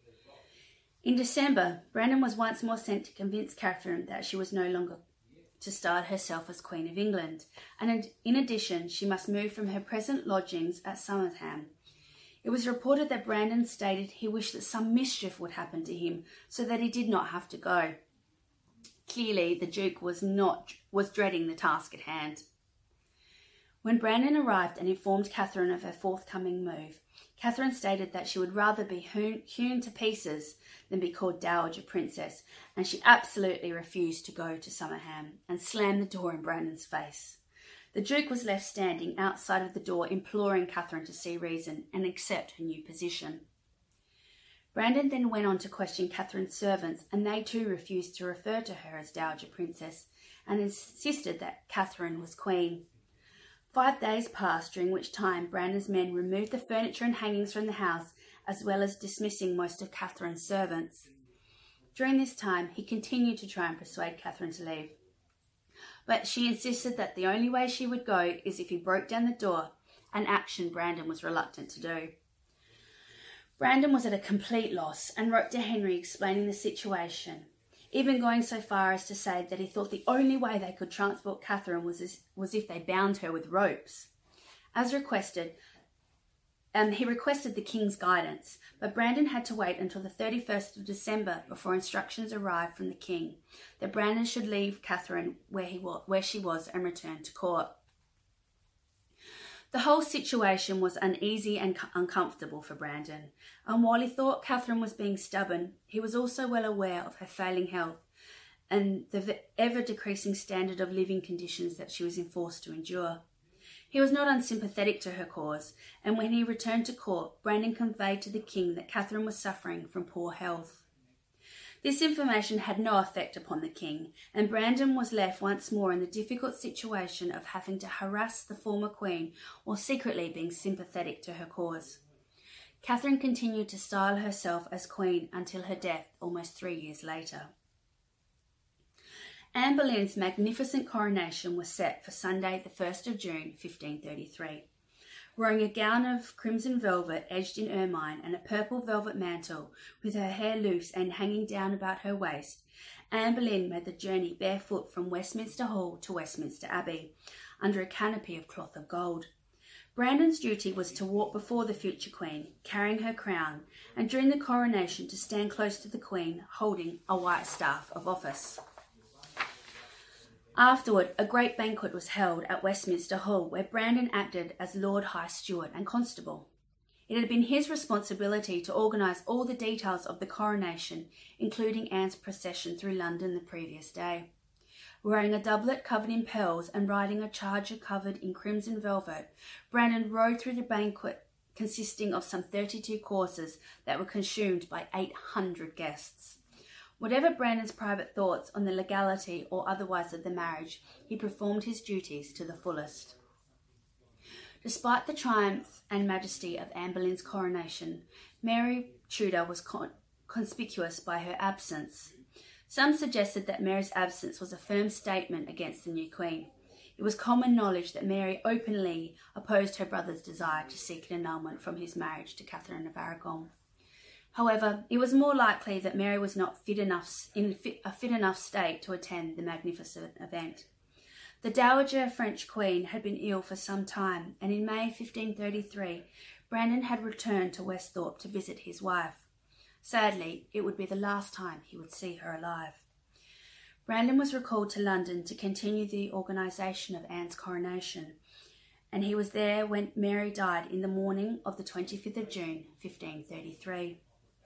In December, Brandon was once more sent to convince Catherine that she was no longer to style herself as Queen of England, and in addition, she must move from her present lodgings at Summerham. It was reported that Brandon stated he wished that some mischief would happen to him so that he did not have to go. Clearly, the Duke was not was dreading the task at hand. When Brandon arrived and informed Catherine of her forthcoming move, Catherine stated that she would rather be hewn, hewn to pieces than be called Dowager Princess, and she absolutely refused to go to Summerham and slammed the door in Brandon's face. The Duke was left standing outside of the door, imploring Catherine to see reason and accept her new position. Brandon then went on to question Catherine's servants, and they too refused to refer to her as Dowager Princess and insisted that Catherine was Queen. Five days passed, during which time Brandon's men removed the furniture and hangings from the house, as well as dismissing most of Catherine's servants. During this time, he continued to try and persuade Catherine to leave, but she insisted that the only way she would go is if he broke down the door, an action Brandon was reluctant to do. Brandon was at a complete loss and wrote to Henry explaining the situation, even going so far as to say that he thought the only way they could transport Catherine was, as, was if they bound her with ropes. As requested, um, he requested the king's guidance, but Brandon had to wait until the thirty-first of December before instructions arrived from the king that Brandon should leave Catherine where, he wa- where she was and return to court. The whole situation was uneasy and uncomfortable for Brandon, and while he thought Catherine was being stubborn, he was also well aware of her failing health and the ever-decreasing standard of living conditions that she was enforced to endure. He was not unsympathetic to her cause, and when he returned to court, Brandon conveyed to the king that Catherine was suffering from poor health. This information had no effect upon the king, and Brandon was left once more in the difficult situation of having to harass the former queen while secretly being sympathetic to her cause. Catherine continued to style herself as queen until her death almost three years later. Anne Boleyn's magnificent coronation was set for Sunday the first of June fifteen thirty-three. Wearing a gown of crimson velvet edged in ermine and a purple velvet mantle with her hair loose and hanging down about her waist, Anne Boleyn made the journey barefoot from Westminster Hall to Westminster Abbey, under a canopy of cloth of gold. Brandon's duty was to walk before the future queen, carrying her crown, and during the coronation to stand close to the queen, holding a white staff of office. Afterward, a great banquet was held at Westminster Hall, where Brandon acted as Lord High Steward and Constable. It had been his responsibility to organise all the details of the coronation, including Anne's procession through London the previous day. Wearing a doublet covered in pearls and riding a charger covered in crimson velvet, Brandon rode through the banquet consisting of some thirty-two courses that were consumed by eight hundred guests. Whatever Brandon's private thoughts on the legality or otherwise of the marriage, he performed his duties to the fullest. Despite the triumph and majesty of Anne Boleyn's coronation, Mary Tudor was con- conspicuous by her absence. Some suggested that Mary's absence was a firm statement against the new queen. It was common knowledge that Mary openly opposed her brother's desire to seek an annulment from his marriage to Catherine of Aragon. However, it was more likely that Mary was not fit enough, in fit, a fit enough state to attend the magnificent event. The Dowager French Queen had been ill for some time, and in May fifteen thirty-three, Brandon had returned to Westhorpe to visit his wife. Sadly, it would be the last time he would see her alive. Brandon was recalled to London to continue the organisation of Anne's coronation, and he was there when Mary died in the morning of the twenty-fifth of June, fifteen thirty-three.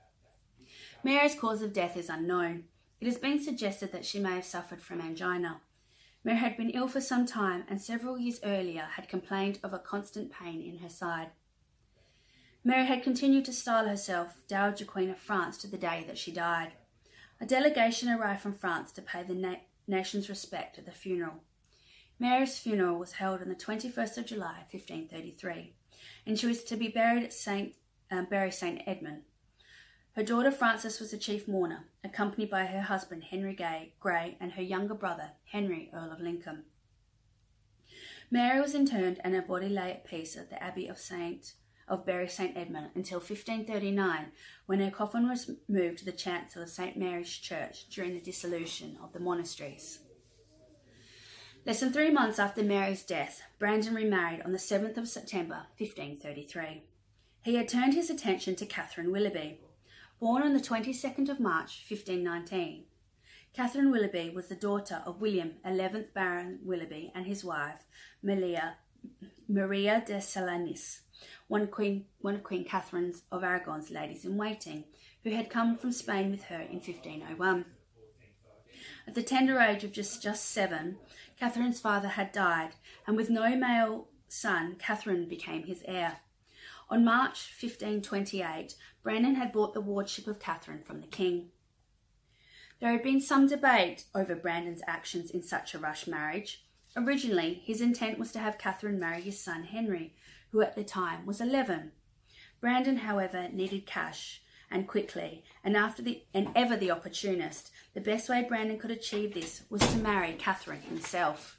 Mary's cause of death is unknown. It has been suggested that she may have suffered from angina. Mary had been ill for some time and several years earlier had complained of a constant pain in her side. Mary had continued to style herself Dowager Queen of France to the day that she died. A delegation arrived from France to pay the na- nation's respect at the funeral. Mary's funeral was held on the twenty-first of July, fifteen thirty-three, and she was to be buried at Saint um, Bury Saint Edmund. Her daughter Frances was the chief mourner, accompanied by her husband Henry Gay, Grey and her younger brother Henry, Earl of Lincoln. Mary was interred and her body lay at peace at the Abbey of Saint of Bury Saint Edmund until fifteen thirty-nine, when her coffin was moved to the chancel of Saint Mary's Church during the dissolution of the monasteries. Less than three months after Mary's death, Brandon remarried on the seventh of September, fifteen thirty-three. He had turned his attention to Catherine Willoughby. Born on the twenty-second of March, fifteen nineteen, Catherine Willoughby was the daughter of William, eleventh Baron Willoughby, and his wife, Maria, Maria de Solanis, one, queen, one of Queen Catherine's of Aragon's ladies-in-waiting, who had come from Spain with her in fifteen oh one. At the tender age of just, just seven, Catherine's father had died, and with no male son, Catherine became his heir. On March fifteen twenty-eight, Brandon had bought the wardship of Catherine from the king. There had been some debate over Brandon's actions in such a rush marriage. Originally, his intent was to have Catherine marry his son Henry, who at the time was eleven. Brandon, however, needed cash, and quickly, and after the and ever the opportunist, the best way Brandon could achieve this was to marry Catherine himself.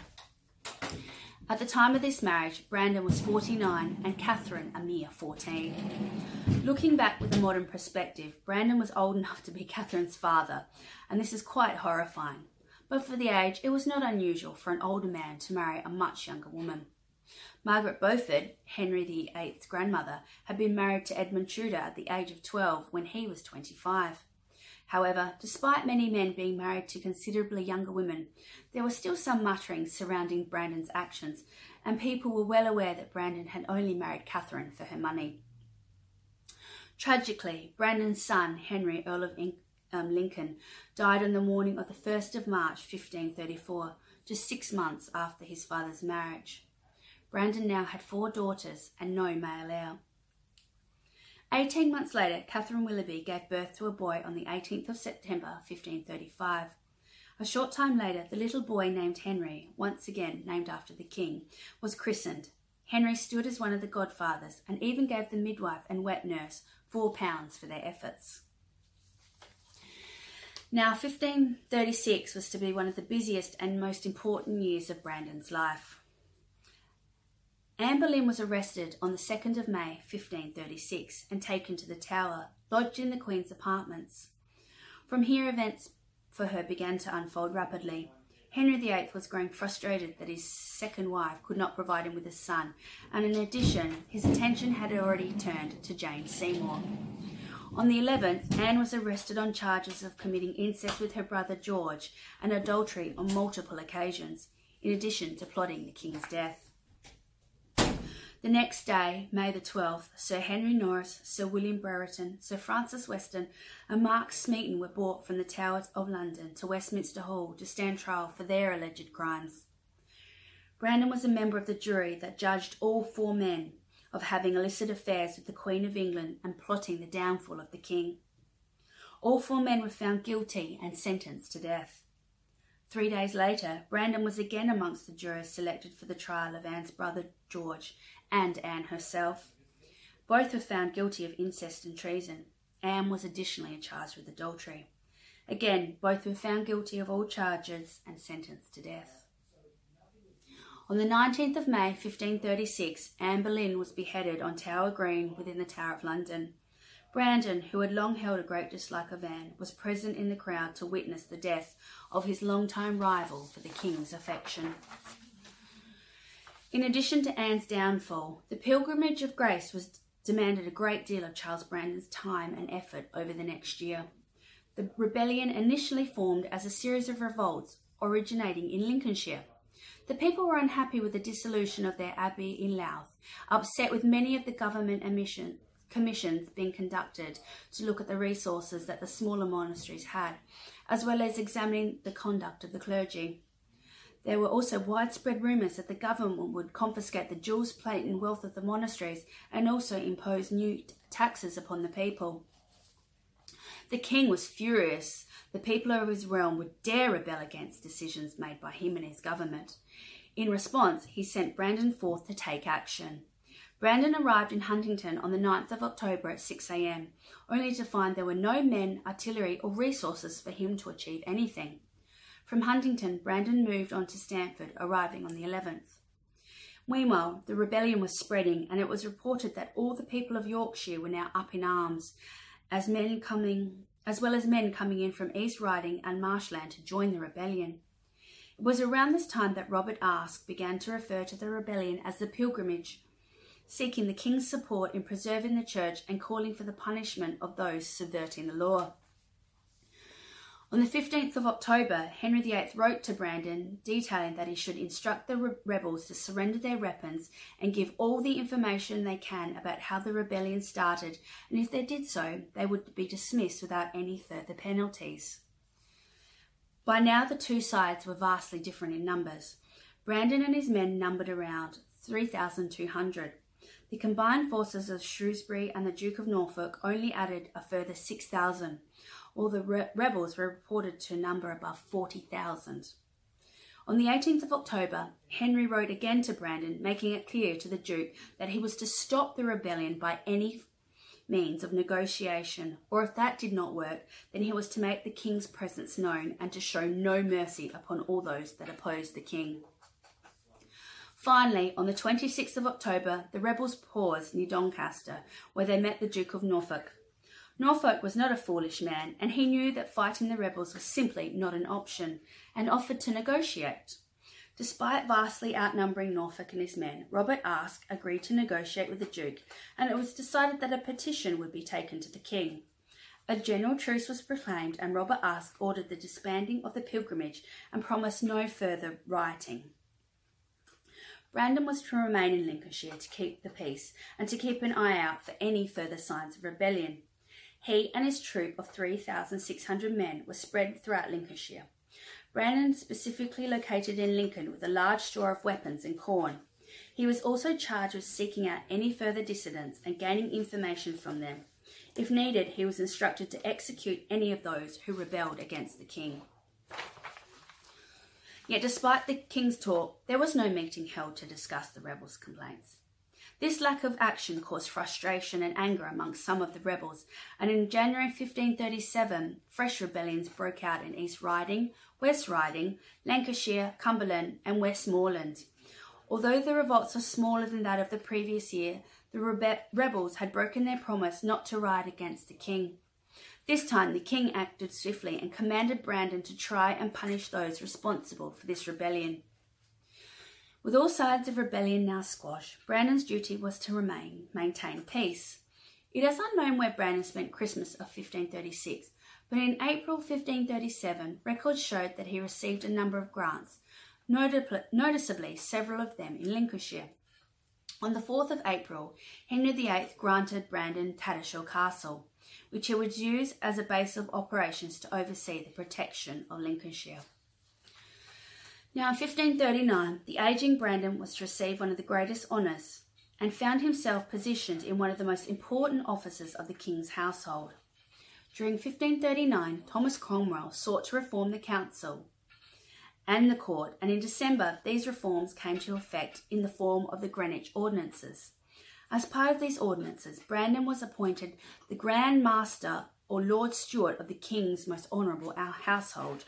At the time of this marriage, Brandon was forty-nine and Catherine a mere fourteen. Looking back with a modern perspective, Brandon was old enough to be Catherine's father, and this is quite horrifying. But for the age, it was not unusual for an older man to marry a much younger woman. Margaret Beaufort, Henry the eighth's grandmother, had been married to Edmund Tudor at the age of twelve when he was twenty-five. However, despite many men being married to considerably younger women, there were still some mutterings surrounding Brandon's actions, and people were well aware that Brandon had only married Catherine for her money. Tragically, Brandon's son, Henry, Earl of um, Lincoln, died on the morning of the first of March, fifteen thirty-four, just six months after his father's marriage. Brandon now had four daughters and no male heir. Eighteen months later, Catherine Willoughby gave birth to a boy on the eighteenth of September, fifteen thirty-five. A short time later, the little boy named Henry, once again named after the king, was christened. Henry stood as one of the godfathers and even gave the midwife and wet nurse four pounds for their efforts. Now, fifteen thirty-six was to be one of the busiest and most important years of Brandon's life. Anne Boleyn was arrested on the second of May fifteen thirty-six and taken to the Tower, lodged in the Queen's apartments. From here, events for her began to unfold rapidly. Henry the Eighth was growing frustrated that his second wife could not provide him with a son, and in addition, his attention had already turned to Jane Seymour. On the eleventh, Anne was arrested on charges of committing incest with her brother George and adultery on multiple occasions, in addition to plotting the King's death. The next day, May the twelfth, Sir Henry Norris, Sir William Brereton, Sir Francis Weston and Mark Smeaton were brought from the Tower of London to Westminster Hall to stand trial for their alleged crimes. Brandon was a member of the jury that judged all four men of having illicit affairs with the Queen of England and plotting the downfall of the King. All four men were found guilty and sentenced to death. Three days later, Brandon was again amongst the jurors selected for the trial of Anne's brother George and Anne herself. Both were found guilty of incest and treason. Anne was additionally charged with adultery. Again, both were found guilty of all charges and sentenced to death. On the nineteenth of May fifteen thirty-six, Anne Boleyn was beheaded on Tower Green within the Tower of London. Brandon, who had long held a great dislike of Anne, was present in the crowd to witness the death of his longtime rival for the King's affection. In addition to Anne's downfall, the Pilgrimage of Grace was demanded a great deal of Charles Brandon's time and effort over the next year. The rebellion initially formed as a series of revolts originating in Lincolnshire. The people were unhappy with the dissolution of their abbey in Louth, upset with many of the government emission, commissions being conducted to look at the resources that the smaller monasteries had, as well as examining the conduct of the clergy. There were also widespread rumours that the government would confiscate the jewels, plate and wealth of the monasteries and also impose new taxes upon the people. The king was furious. The people of his realm would dare rebel against decisions made by him and his government. In response, he sent Brandon forth to take action. Brandon arrived in Huntingdon on the ninth of October at six a.m, only to find there were no men, artillery or resources for him to achieve anything. From Huntingdon, Brandon moved on to Stamford, arriving on the eleventh. Meanwhile, the rebellion was spreading, and it was reported that all the people of Yorkshire were now up in arms, as men coming, as well as men coming in from East Riding and Marshland to join the rebellion. It was around this time that Robert Aske began to refer to the rebellion as the Pilgrimage, seeking the king's support in preserving the church and calling for the punishment of those subverting the law. On the fifteenth of October, Henry the Eighth wrote to Brandon detailing that he should instruct the re- rebels to surrender their weapons and give all the information they can about how the rebellion started, and if they did so, they would be dismissed without any further penalties. By now, the two sides were vastly different in numbers. Brandon and his men numbered around three thousand two hundred. The combined forces of Shrewsbury and the Duke of Norfolk only added a further six thousand, while the re- rebels were reported to number above forty thousand. On the eighteenth of October, Henry wrote again to Brandon, making it clear to the Duke that he was to stop the rebellion by any means of negotiation, or if that did not work, then he was to make the king's presence known and to show no mercy upon all those that opposed the king. Finally, on the twenty-sixth of October, the rebels paused near Doncaster, where they met the Duke of Norfolk. Norfolk was not a foolish man, and he knew that fighting the rebels was simply not an option, and offered to negotiate. Despite vastly outnumbering Norfolk and his men, Robert Aske agreed to negotiate with the Duke, and it was decided that a petition would be taken to the king. A general truce was proclaimed, and Robert Aske ordered the disbanding of the pilgrimage and promised no further rioting. Brandon was to remain in Lincolnshire to keep the peace and to keep an eye out for any further signs of rebellion. He and his troop of three thousand six hundred men were spread throughout Lincolnshire. Brandon specifically located in Lincoln with a large store of weapons and corn. He was also charged with seeking out any further dissidents and gaining information from them. If needed, he was instructed to execute any of those who rebelled against the king. Yet despite the king's talk, there was no meeting held to discuss the rebels' complaints. This lack of action caused frustration and anger amongst some of the rebels, and in January fifteen thirty-seven, fresh rebellions broke out in East Riding, West Riding, Lancashire, Cumberland, and Westmoreland. Although the revolts were smaller than that of the previous year, the rebe- rebels had broken their promise not to ride against the king. This time, the king acted swiftly and commanded Brandon to try and punish those responsible for this rebellion. With all sides of rebellion now squashed, Brandon's duty was to remain, maintain peace. It is unknown where Brandon spent Christmas of fifteen thirty-six, but in April fifteen thirty-seven, records showed that he received a number of grants, notably, noticeably several of them in Lincolnshire. On the fourth of April, Henry the eighth granted Brandon Tattershall Castle, which he would use as a base of operations to oversee the protection of Lincolnshire. Now in fifteen thirty-nine, the ageing Brandon was to receive one of the greatest honours and found himself positioned in one of the most important offices of the king's household. During fifteen thirty-nine, Thomas Cromwell sought to reform the council and the court, and in December these reforms came to effect in the form of the Greenwich Ordinances. As part of these ordinances, Brandon was appointed the Grand Master or Lord Steward of the king's most honourable household.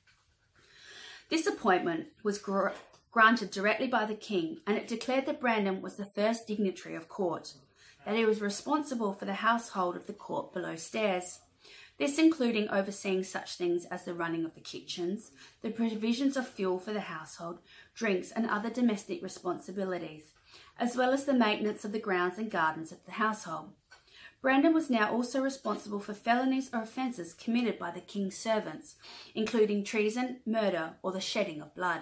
This appointment was gr- granted directly by the king, and it declared that Brandon was the first dignitary of court, that he was responsible for the household of the court below stairs. This including overseeing such things as the running of the kitchens, the provisions of fuel for the household, drinks and other domestic responsibilities, as well as the maintenance of the grounds and gardens of the household. Brandon was now also responsible for felonies or offences committed by the king's servants, including treason, murder, or the shedding of blood.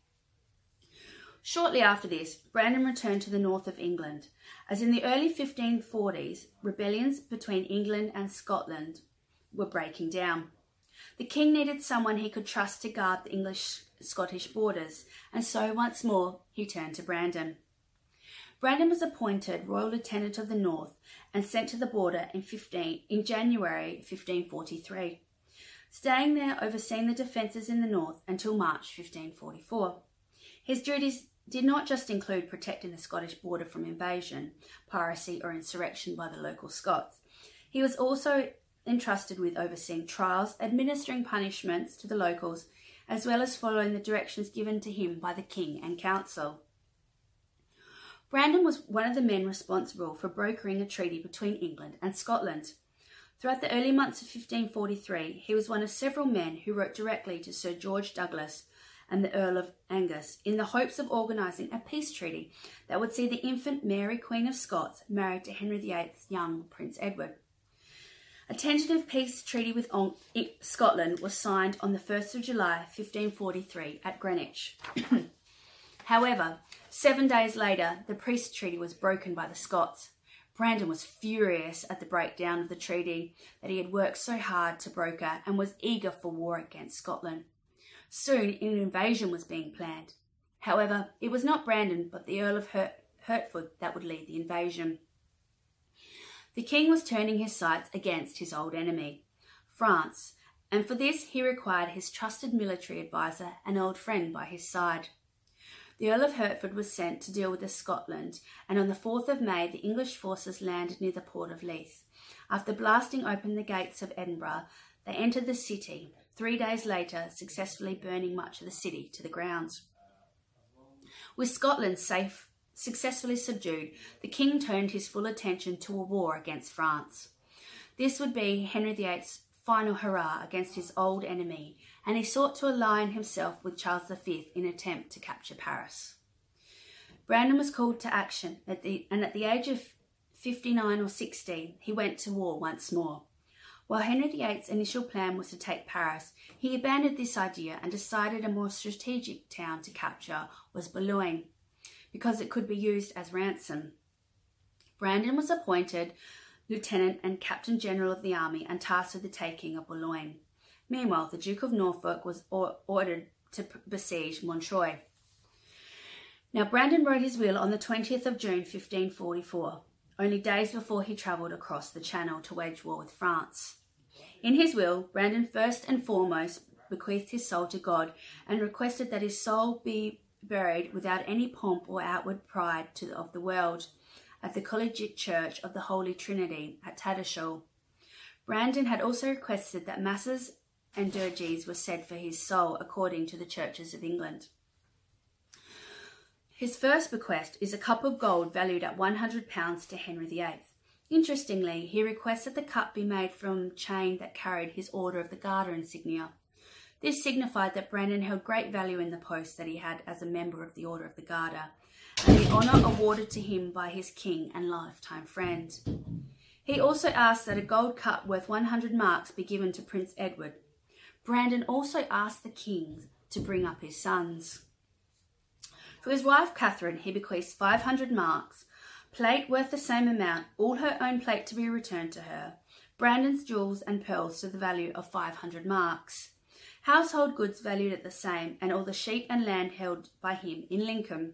Shortly after this, Brandon returned to the north of England, as in the early fifteen forties, rebellions between England and Scotland were breaking down. The king needed someone he could trust to guard the English-Scottish borders, and so once more he turned to Brandon. Brandon was appointed Royal Lieutenant of the North and sent to the border in, fifteen, in January fifteen forty-three, staying there overseeing the defences in the north until March fifteen forty-four. His duties did not just include protecting the Scottish border from invasion, piracy or insurrection by the local Scots. He was also entrusted with overseeing trials, administering punishments to the locals, as well as following the directions given to him by the king and council. Brandon was one of the men responsible for brokering a treaty between England and Scotland. Throughout the early months of fifteen forty-three, he was one of several men who wrote directly to Sir George Douglas and the Earl of Angus in the hopes of organising a peace treaty that would see the infant Mary, Queen of Scots, married to Henry the eighth's young Prince Edward. A tentative peace treaty with Scotland was signed on the first of July fifteen forty-three at Greenwich. However, seven days later, the peace treaty was broken by the Scots. Brandon was furious at the breakdown of the treaty that he had worked so hard to broker and was eager for war against Scotland. Soon, an invasion was being planned. However, it was not Brandon but the Earl of Hert- Hertford that would lead the invasion. The king was turning his sights against his old enemy, France, and for this he required his trusted military advisor and old friend by his side. The Earl of Hertford was sent to deal with the Scotland, and on the fourth of May the English forces landed near the port of Leith. After blasting open the gates of Edinburgh, they entered the city, three days later successfully burning much of the city to the ground. With Scotland safe, successfully subdued, the king turned his full attention to a war against France. This would be Henry the eighth's final hurrah against his old enemy, and he sought to align himself with Charles the fifth in an attempt to capture Paris. Brandon was called to action, at the, and at the age of fifty-nine or sixty, he went to war once more. While Henry the eighth's initial plan was to take Paris, he abandoned this idea and decided a more strategic town to capture was Boulogne, because it could be used as ransom. Brandon was appointed Lieutenant and Captain General of the Army and tasked with the taking of Boulogne. Meanwhile, the Duke of Norfolk was or- ordered to besiege Montreuil. Now, Brandon wrote his will on the twentieth of June fifteen forty-four, only days before he travelled across the Channel to wage war with France. In his will, Brandon first and foremost bequeathed his soul to God and requested that his soul be buried without any pomp or outward pride to, of the world. at the Collegiate Church of the Holy Trinity at Tattershall. Brandon had also requested that masses and dirges were said for his soul according to the churches of England. His first bequest is a cup of gold valued at one hundred pounds to Henry the Eighth. Interestingly, he requests that the cup be made from chain that carried his Order of the Garter insignia. This signified that Brandon held great value in the post that he had as a member of the Order of the Garter, and the honour awarded to him by his king and lifetime friend. He also asked that a gold cup worth one hundred marks be given to Prince Edward. Brandon also asked the king to bring up his sons. For his wife Catherine, he bequeaths five hundred marks, plate worth the same amount, all her own plate to be returned to her, Brandon's jewels and pearls to the value of five hundred marks, household goods valued at the same, and all the sheep and land held by him in Lincoln.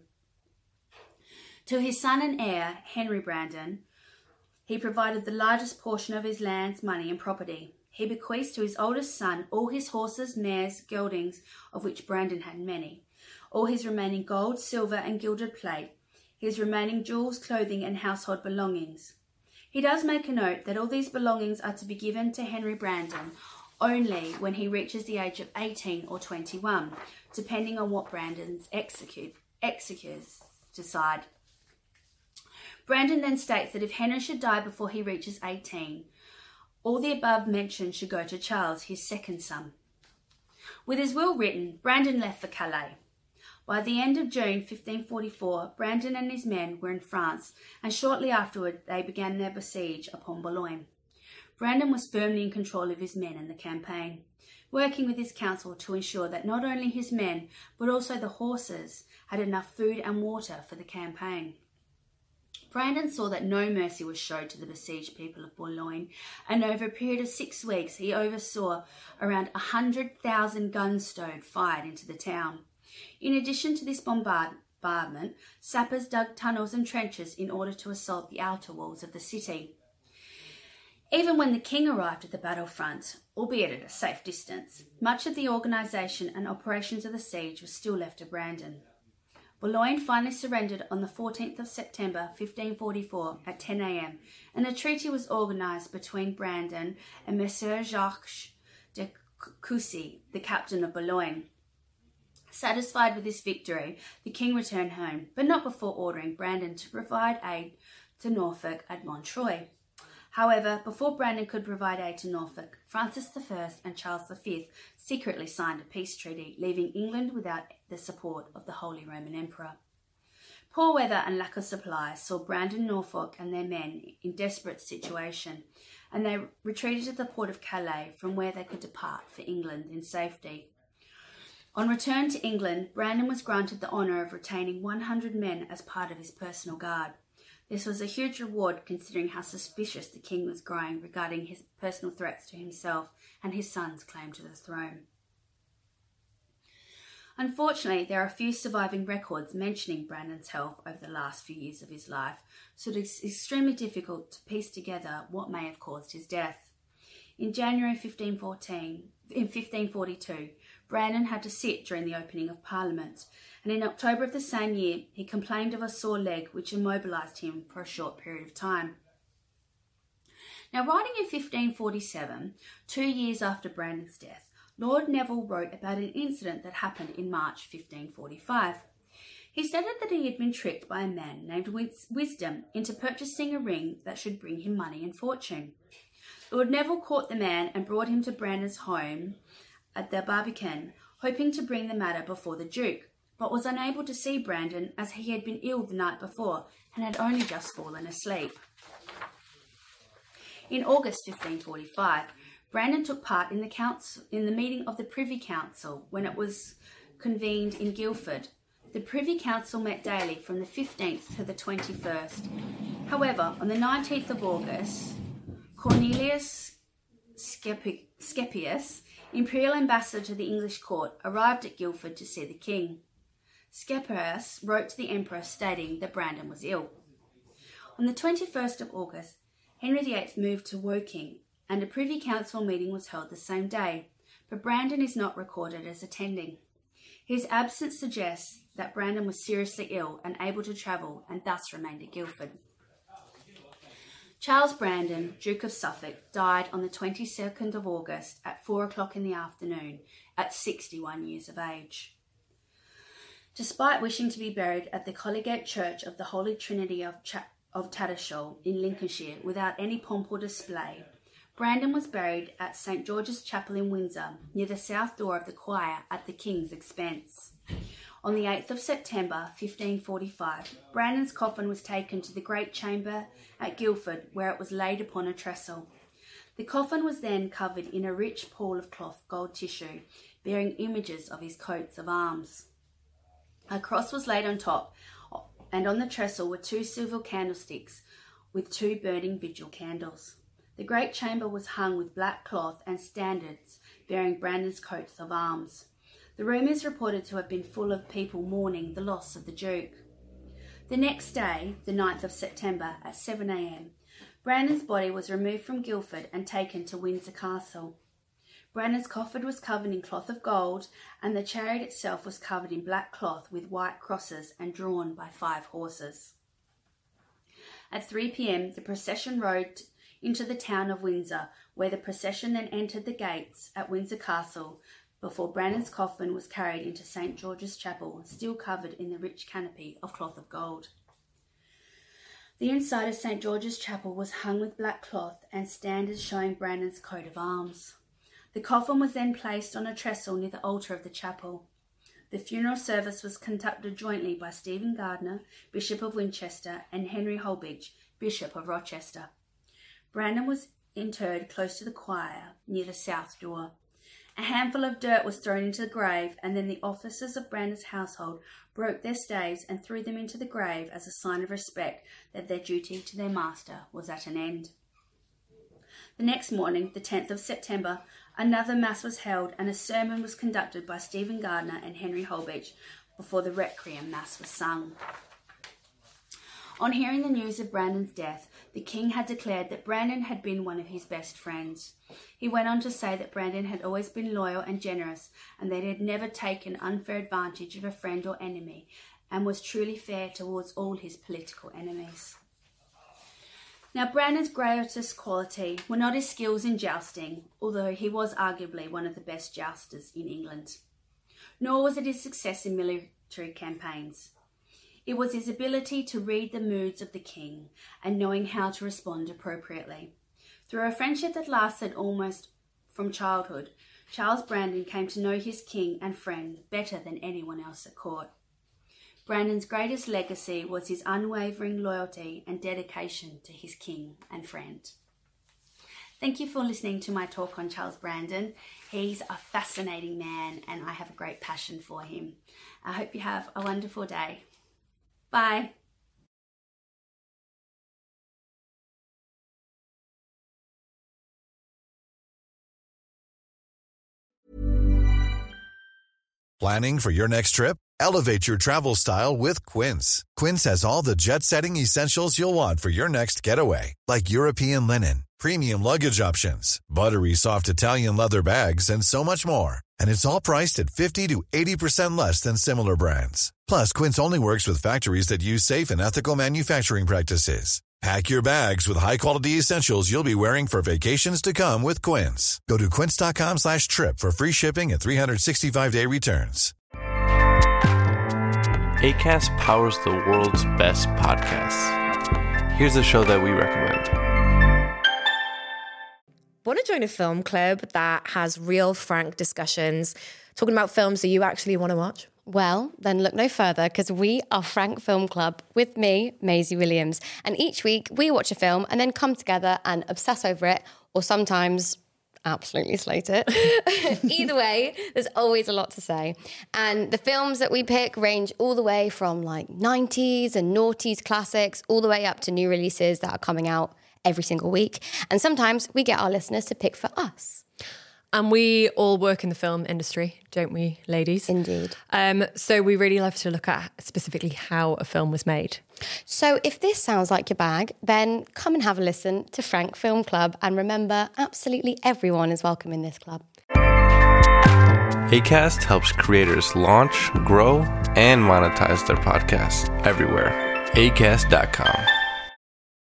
To his son and heir, Henry Brandon, he provided the largest portion of his lands, money and property. He bequeathed to his oldest son all his horses, mares, geldings, of which Brandon had many, all his remaining gold, silver and gilded plate, his remaining jewels, clothing and household belongings. He does make a note that all these belongings are to be given to Henry Brandon only when he reaches the age of eighteen or twenty-one, depending on what Brandon's execute, executors decide. Brandon then states that if Henry should die before he reaches eighteen, all the above mentioned should go to Charles, his second son. With his will written, Brandon left for Calais. By the end of June fifteen forty-four, Brandon and his men were in France, and shortly afterward they began their besiege upon Boulogne. Brandon was firmly in control of his men and the campaign, working with his council to ensure that not only his men, but also the horses, had enough food and water for the campaign. Brandon saw that no mercy was shown to the besieged people of Boulogne, and over a period of six weeks he oversaw around one hundred thousand guns stowed fired into the town. In addition to this bombardment, sappers dug tunnels and trenches in order to assault the outer walls of the city. Even when the king arrived at the battlefront, albeit at a safe distance, much of the organisation and operations of the siege was still left to Brandon. Boulogne finally surrendered on the fourteenth of September fifteen forty-four at ten a.m. and a treaty was organised between Brandon and Monsieur Jacques de Coucy, the captain of Boulogne. Satisfied with this victory, the king returned home, but not before ordering Brandon to provide aid to Norfolk at Montreuil. However, before Brandon could provide aid to Norfolk, Francis the First and Charles the Fifth secretly signed a peace treaty, leaving England without the support of the Holy Roman Emperor. Poor weather and lack of supplies saw Brandon, Norfolk and their men in desperate situation, and they retreated to the port of Calais, from where they could depart for England in safety. On return to England, Brandon was granted the honour of retaining one hundred men as part of his personal guard. This was a huge reward considering how suspicious the king was growing regarding his personal threats to himself and his son's claim to the throne. Unfortunately, there are few surviving records mentioning Brandon's health over the last few years of his life, so it is extremely difficult to piece together what may have caused his death. In January fifteen fourteen, in fifteen forty-two, Brandon had to sit during the opening of Parliament, and in October of the same year, he complained of a sore leg which immobilised him for a short period of time. Now, writing in fifteen forty-seven, two years after Brandon's death, Lord Neville wrote about an incident that happened in March fifteen forty-five. He stated that he had been tricked by a man named Wisdom into purchasing a ring that should bring him money and fortune. Lord Neville caught the man and brought him to Brandon's home at the Barbican, hoping to bring the matter before the Duke, but was unable to see Brandon as he had been ill the night before and had only just fallen asleep. In August fifteen forty-five, Brandon took part in the council, in the meeting of the Privy Council when it was convened in Guildford. The Privy Council met daily from the fifteenth to the twenty-first. However, on the nineteenth of August, Cornelius Scepi- Scepius, Imperial Ambassador to the English court, arrived at Guildford to see the king. Scepius wrote to the Emperor stating that Brandon was ill. On the twenty-first of August, Henry the Eighth moved to Woking, and a Privy Council meeting was held the same day, but Brandon is not recorded as attending. His absence suggests that Brandon was seriously ill and able to travel, and thus remained at Guildford. Charles Brandon, Duke of Suffolk, died on the twenty-second of August at four o'clock in the afternoon at sixty-one years of age. Despite wishing to be buried at the Collegiate Church of the Holy Trinity of, Ch- of Tattershall in Lincolnshire without any pomp or display, Brandon was buried at Saint George's Chapel in Windsor, near the south door of the choir at the King's expense. On the eighth of September, fifteen forty-five, Brandon's coffin was taken to the Great Chamber at Guildford, where it was laid upon a trestle. The coffin was then covered in a rich pall of cloth gold tissue, bearing images of his coats of arms. A cross was laid on top, and on the trestle were two silver candlesticks with two burning vigil candles. The great chamber was hung with black cloth and standards bearing Brandon's coats of arms. The room is reported to have been full of people mourning the loss of the Duke. The next day, the ninth of September, at seven a.m, Brandon's body was removed from Guildford and taken to Windsor Castle. Brandon's coffin was covered in cloth of gold, and the chariot itself was covered in black cloth with white crosses and drawn by five horses. At three p.m, the procession rode into the town of Windsor, where the procession then entered the gates at Windsor Castle before Brandon's coffin was carried into Saint George's Chapel, still covered in the rich canopy of cloth of gold. The inside of Saint George's Chapel was hung with black cloth and standards showing Brandon's coat of arms. The coffin was then placed on a trestle near the altar of the chapel. The funeral service was conducted jointly by Stephen Gardiner, Bishop of Winchester, and Henry Holbitch, Bishop of Rochester. Brandon was interred close to the choir, near the south door. A handful of dirt was thrown into the grave, and then the officers of Brandon's household broke their staves and threw them into the grave as a sign of respect that their duty to their master was at an end. The next morning, the tenth of September, another mass was held and a sermon was conducted by Stephen Gardiner and Henry Holbitch before the requiem mass was sung. On hearing the news of Brandon's death, the king had declared that Brandon had been one of his best friends. He went on to say that Brandon had always been loyal and generous, and that he had never taken unfair advantage of a friend or enemy, and was truly fair towards all his political enemies. Now, Brandon's greatest quality were not his skills in jousting, although he was arguably one of the best jousters in England, nor was it his success in military campaigns. It was his ability to read the moods of the king and knowing how to respond appropriately. Through a friendship that lasted almost from childhood, Charles Brandon came to know his king and friend better than anyone else at court. Brandon's greatest legacy was his unwavering loyalty and dedication to his king and friend. Thank you for listening to my talk on Charles Brandon. He's a fascinating man and I have a great passion for him. I hope you have a wonderful day. Bye. Planning for your next trip? Elevate your travel style with Quince. Quince has all the jet-setting essentials you'll want for your next getaway, like European linen, premium luggage options, buttery soft Italian leather bags, and so much more. And it's all priced at fifty to eighty percent less than similar brands. Plus, Quince only works with factories that use safe and ethical manufacturing practices. Pack your bags with high-quality essentials you'll be wearing for vacations to come with Quince. Go to quince.com slash trip for free shipping and three sixty-five day returns. Acast powers the world's best podcasts. Here's a show that we recommend. Want to join a film club that has real, frank discussions, talking about films that you actually want to watch? Well, then look no further, because we are Frank Film Club with me, Maisie Williams. And each week we watch a film and then come together and obsess over it, or sometimes absolutely slate it. Either way, there's always a lot to say. And the films that we pick range all the way from like nineties and noughties classics, all the way up to new releases that are coming out every single week. And sometimes we get our listeners to pick for us. And we all work in the film industry, don't we, ladies? Indeed. Um, so we really love to look at specifically how a film was made. So if this sounds like your bag, then come and have a listen to Frank Film Club. And remember, absolutely everyone is welcome in this club. Acast helps creators launch, grow, and monetize their podcasts everywhere. acast dot com.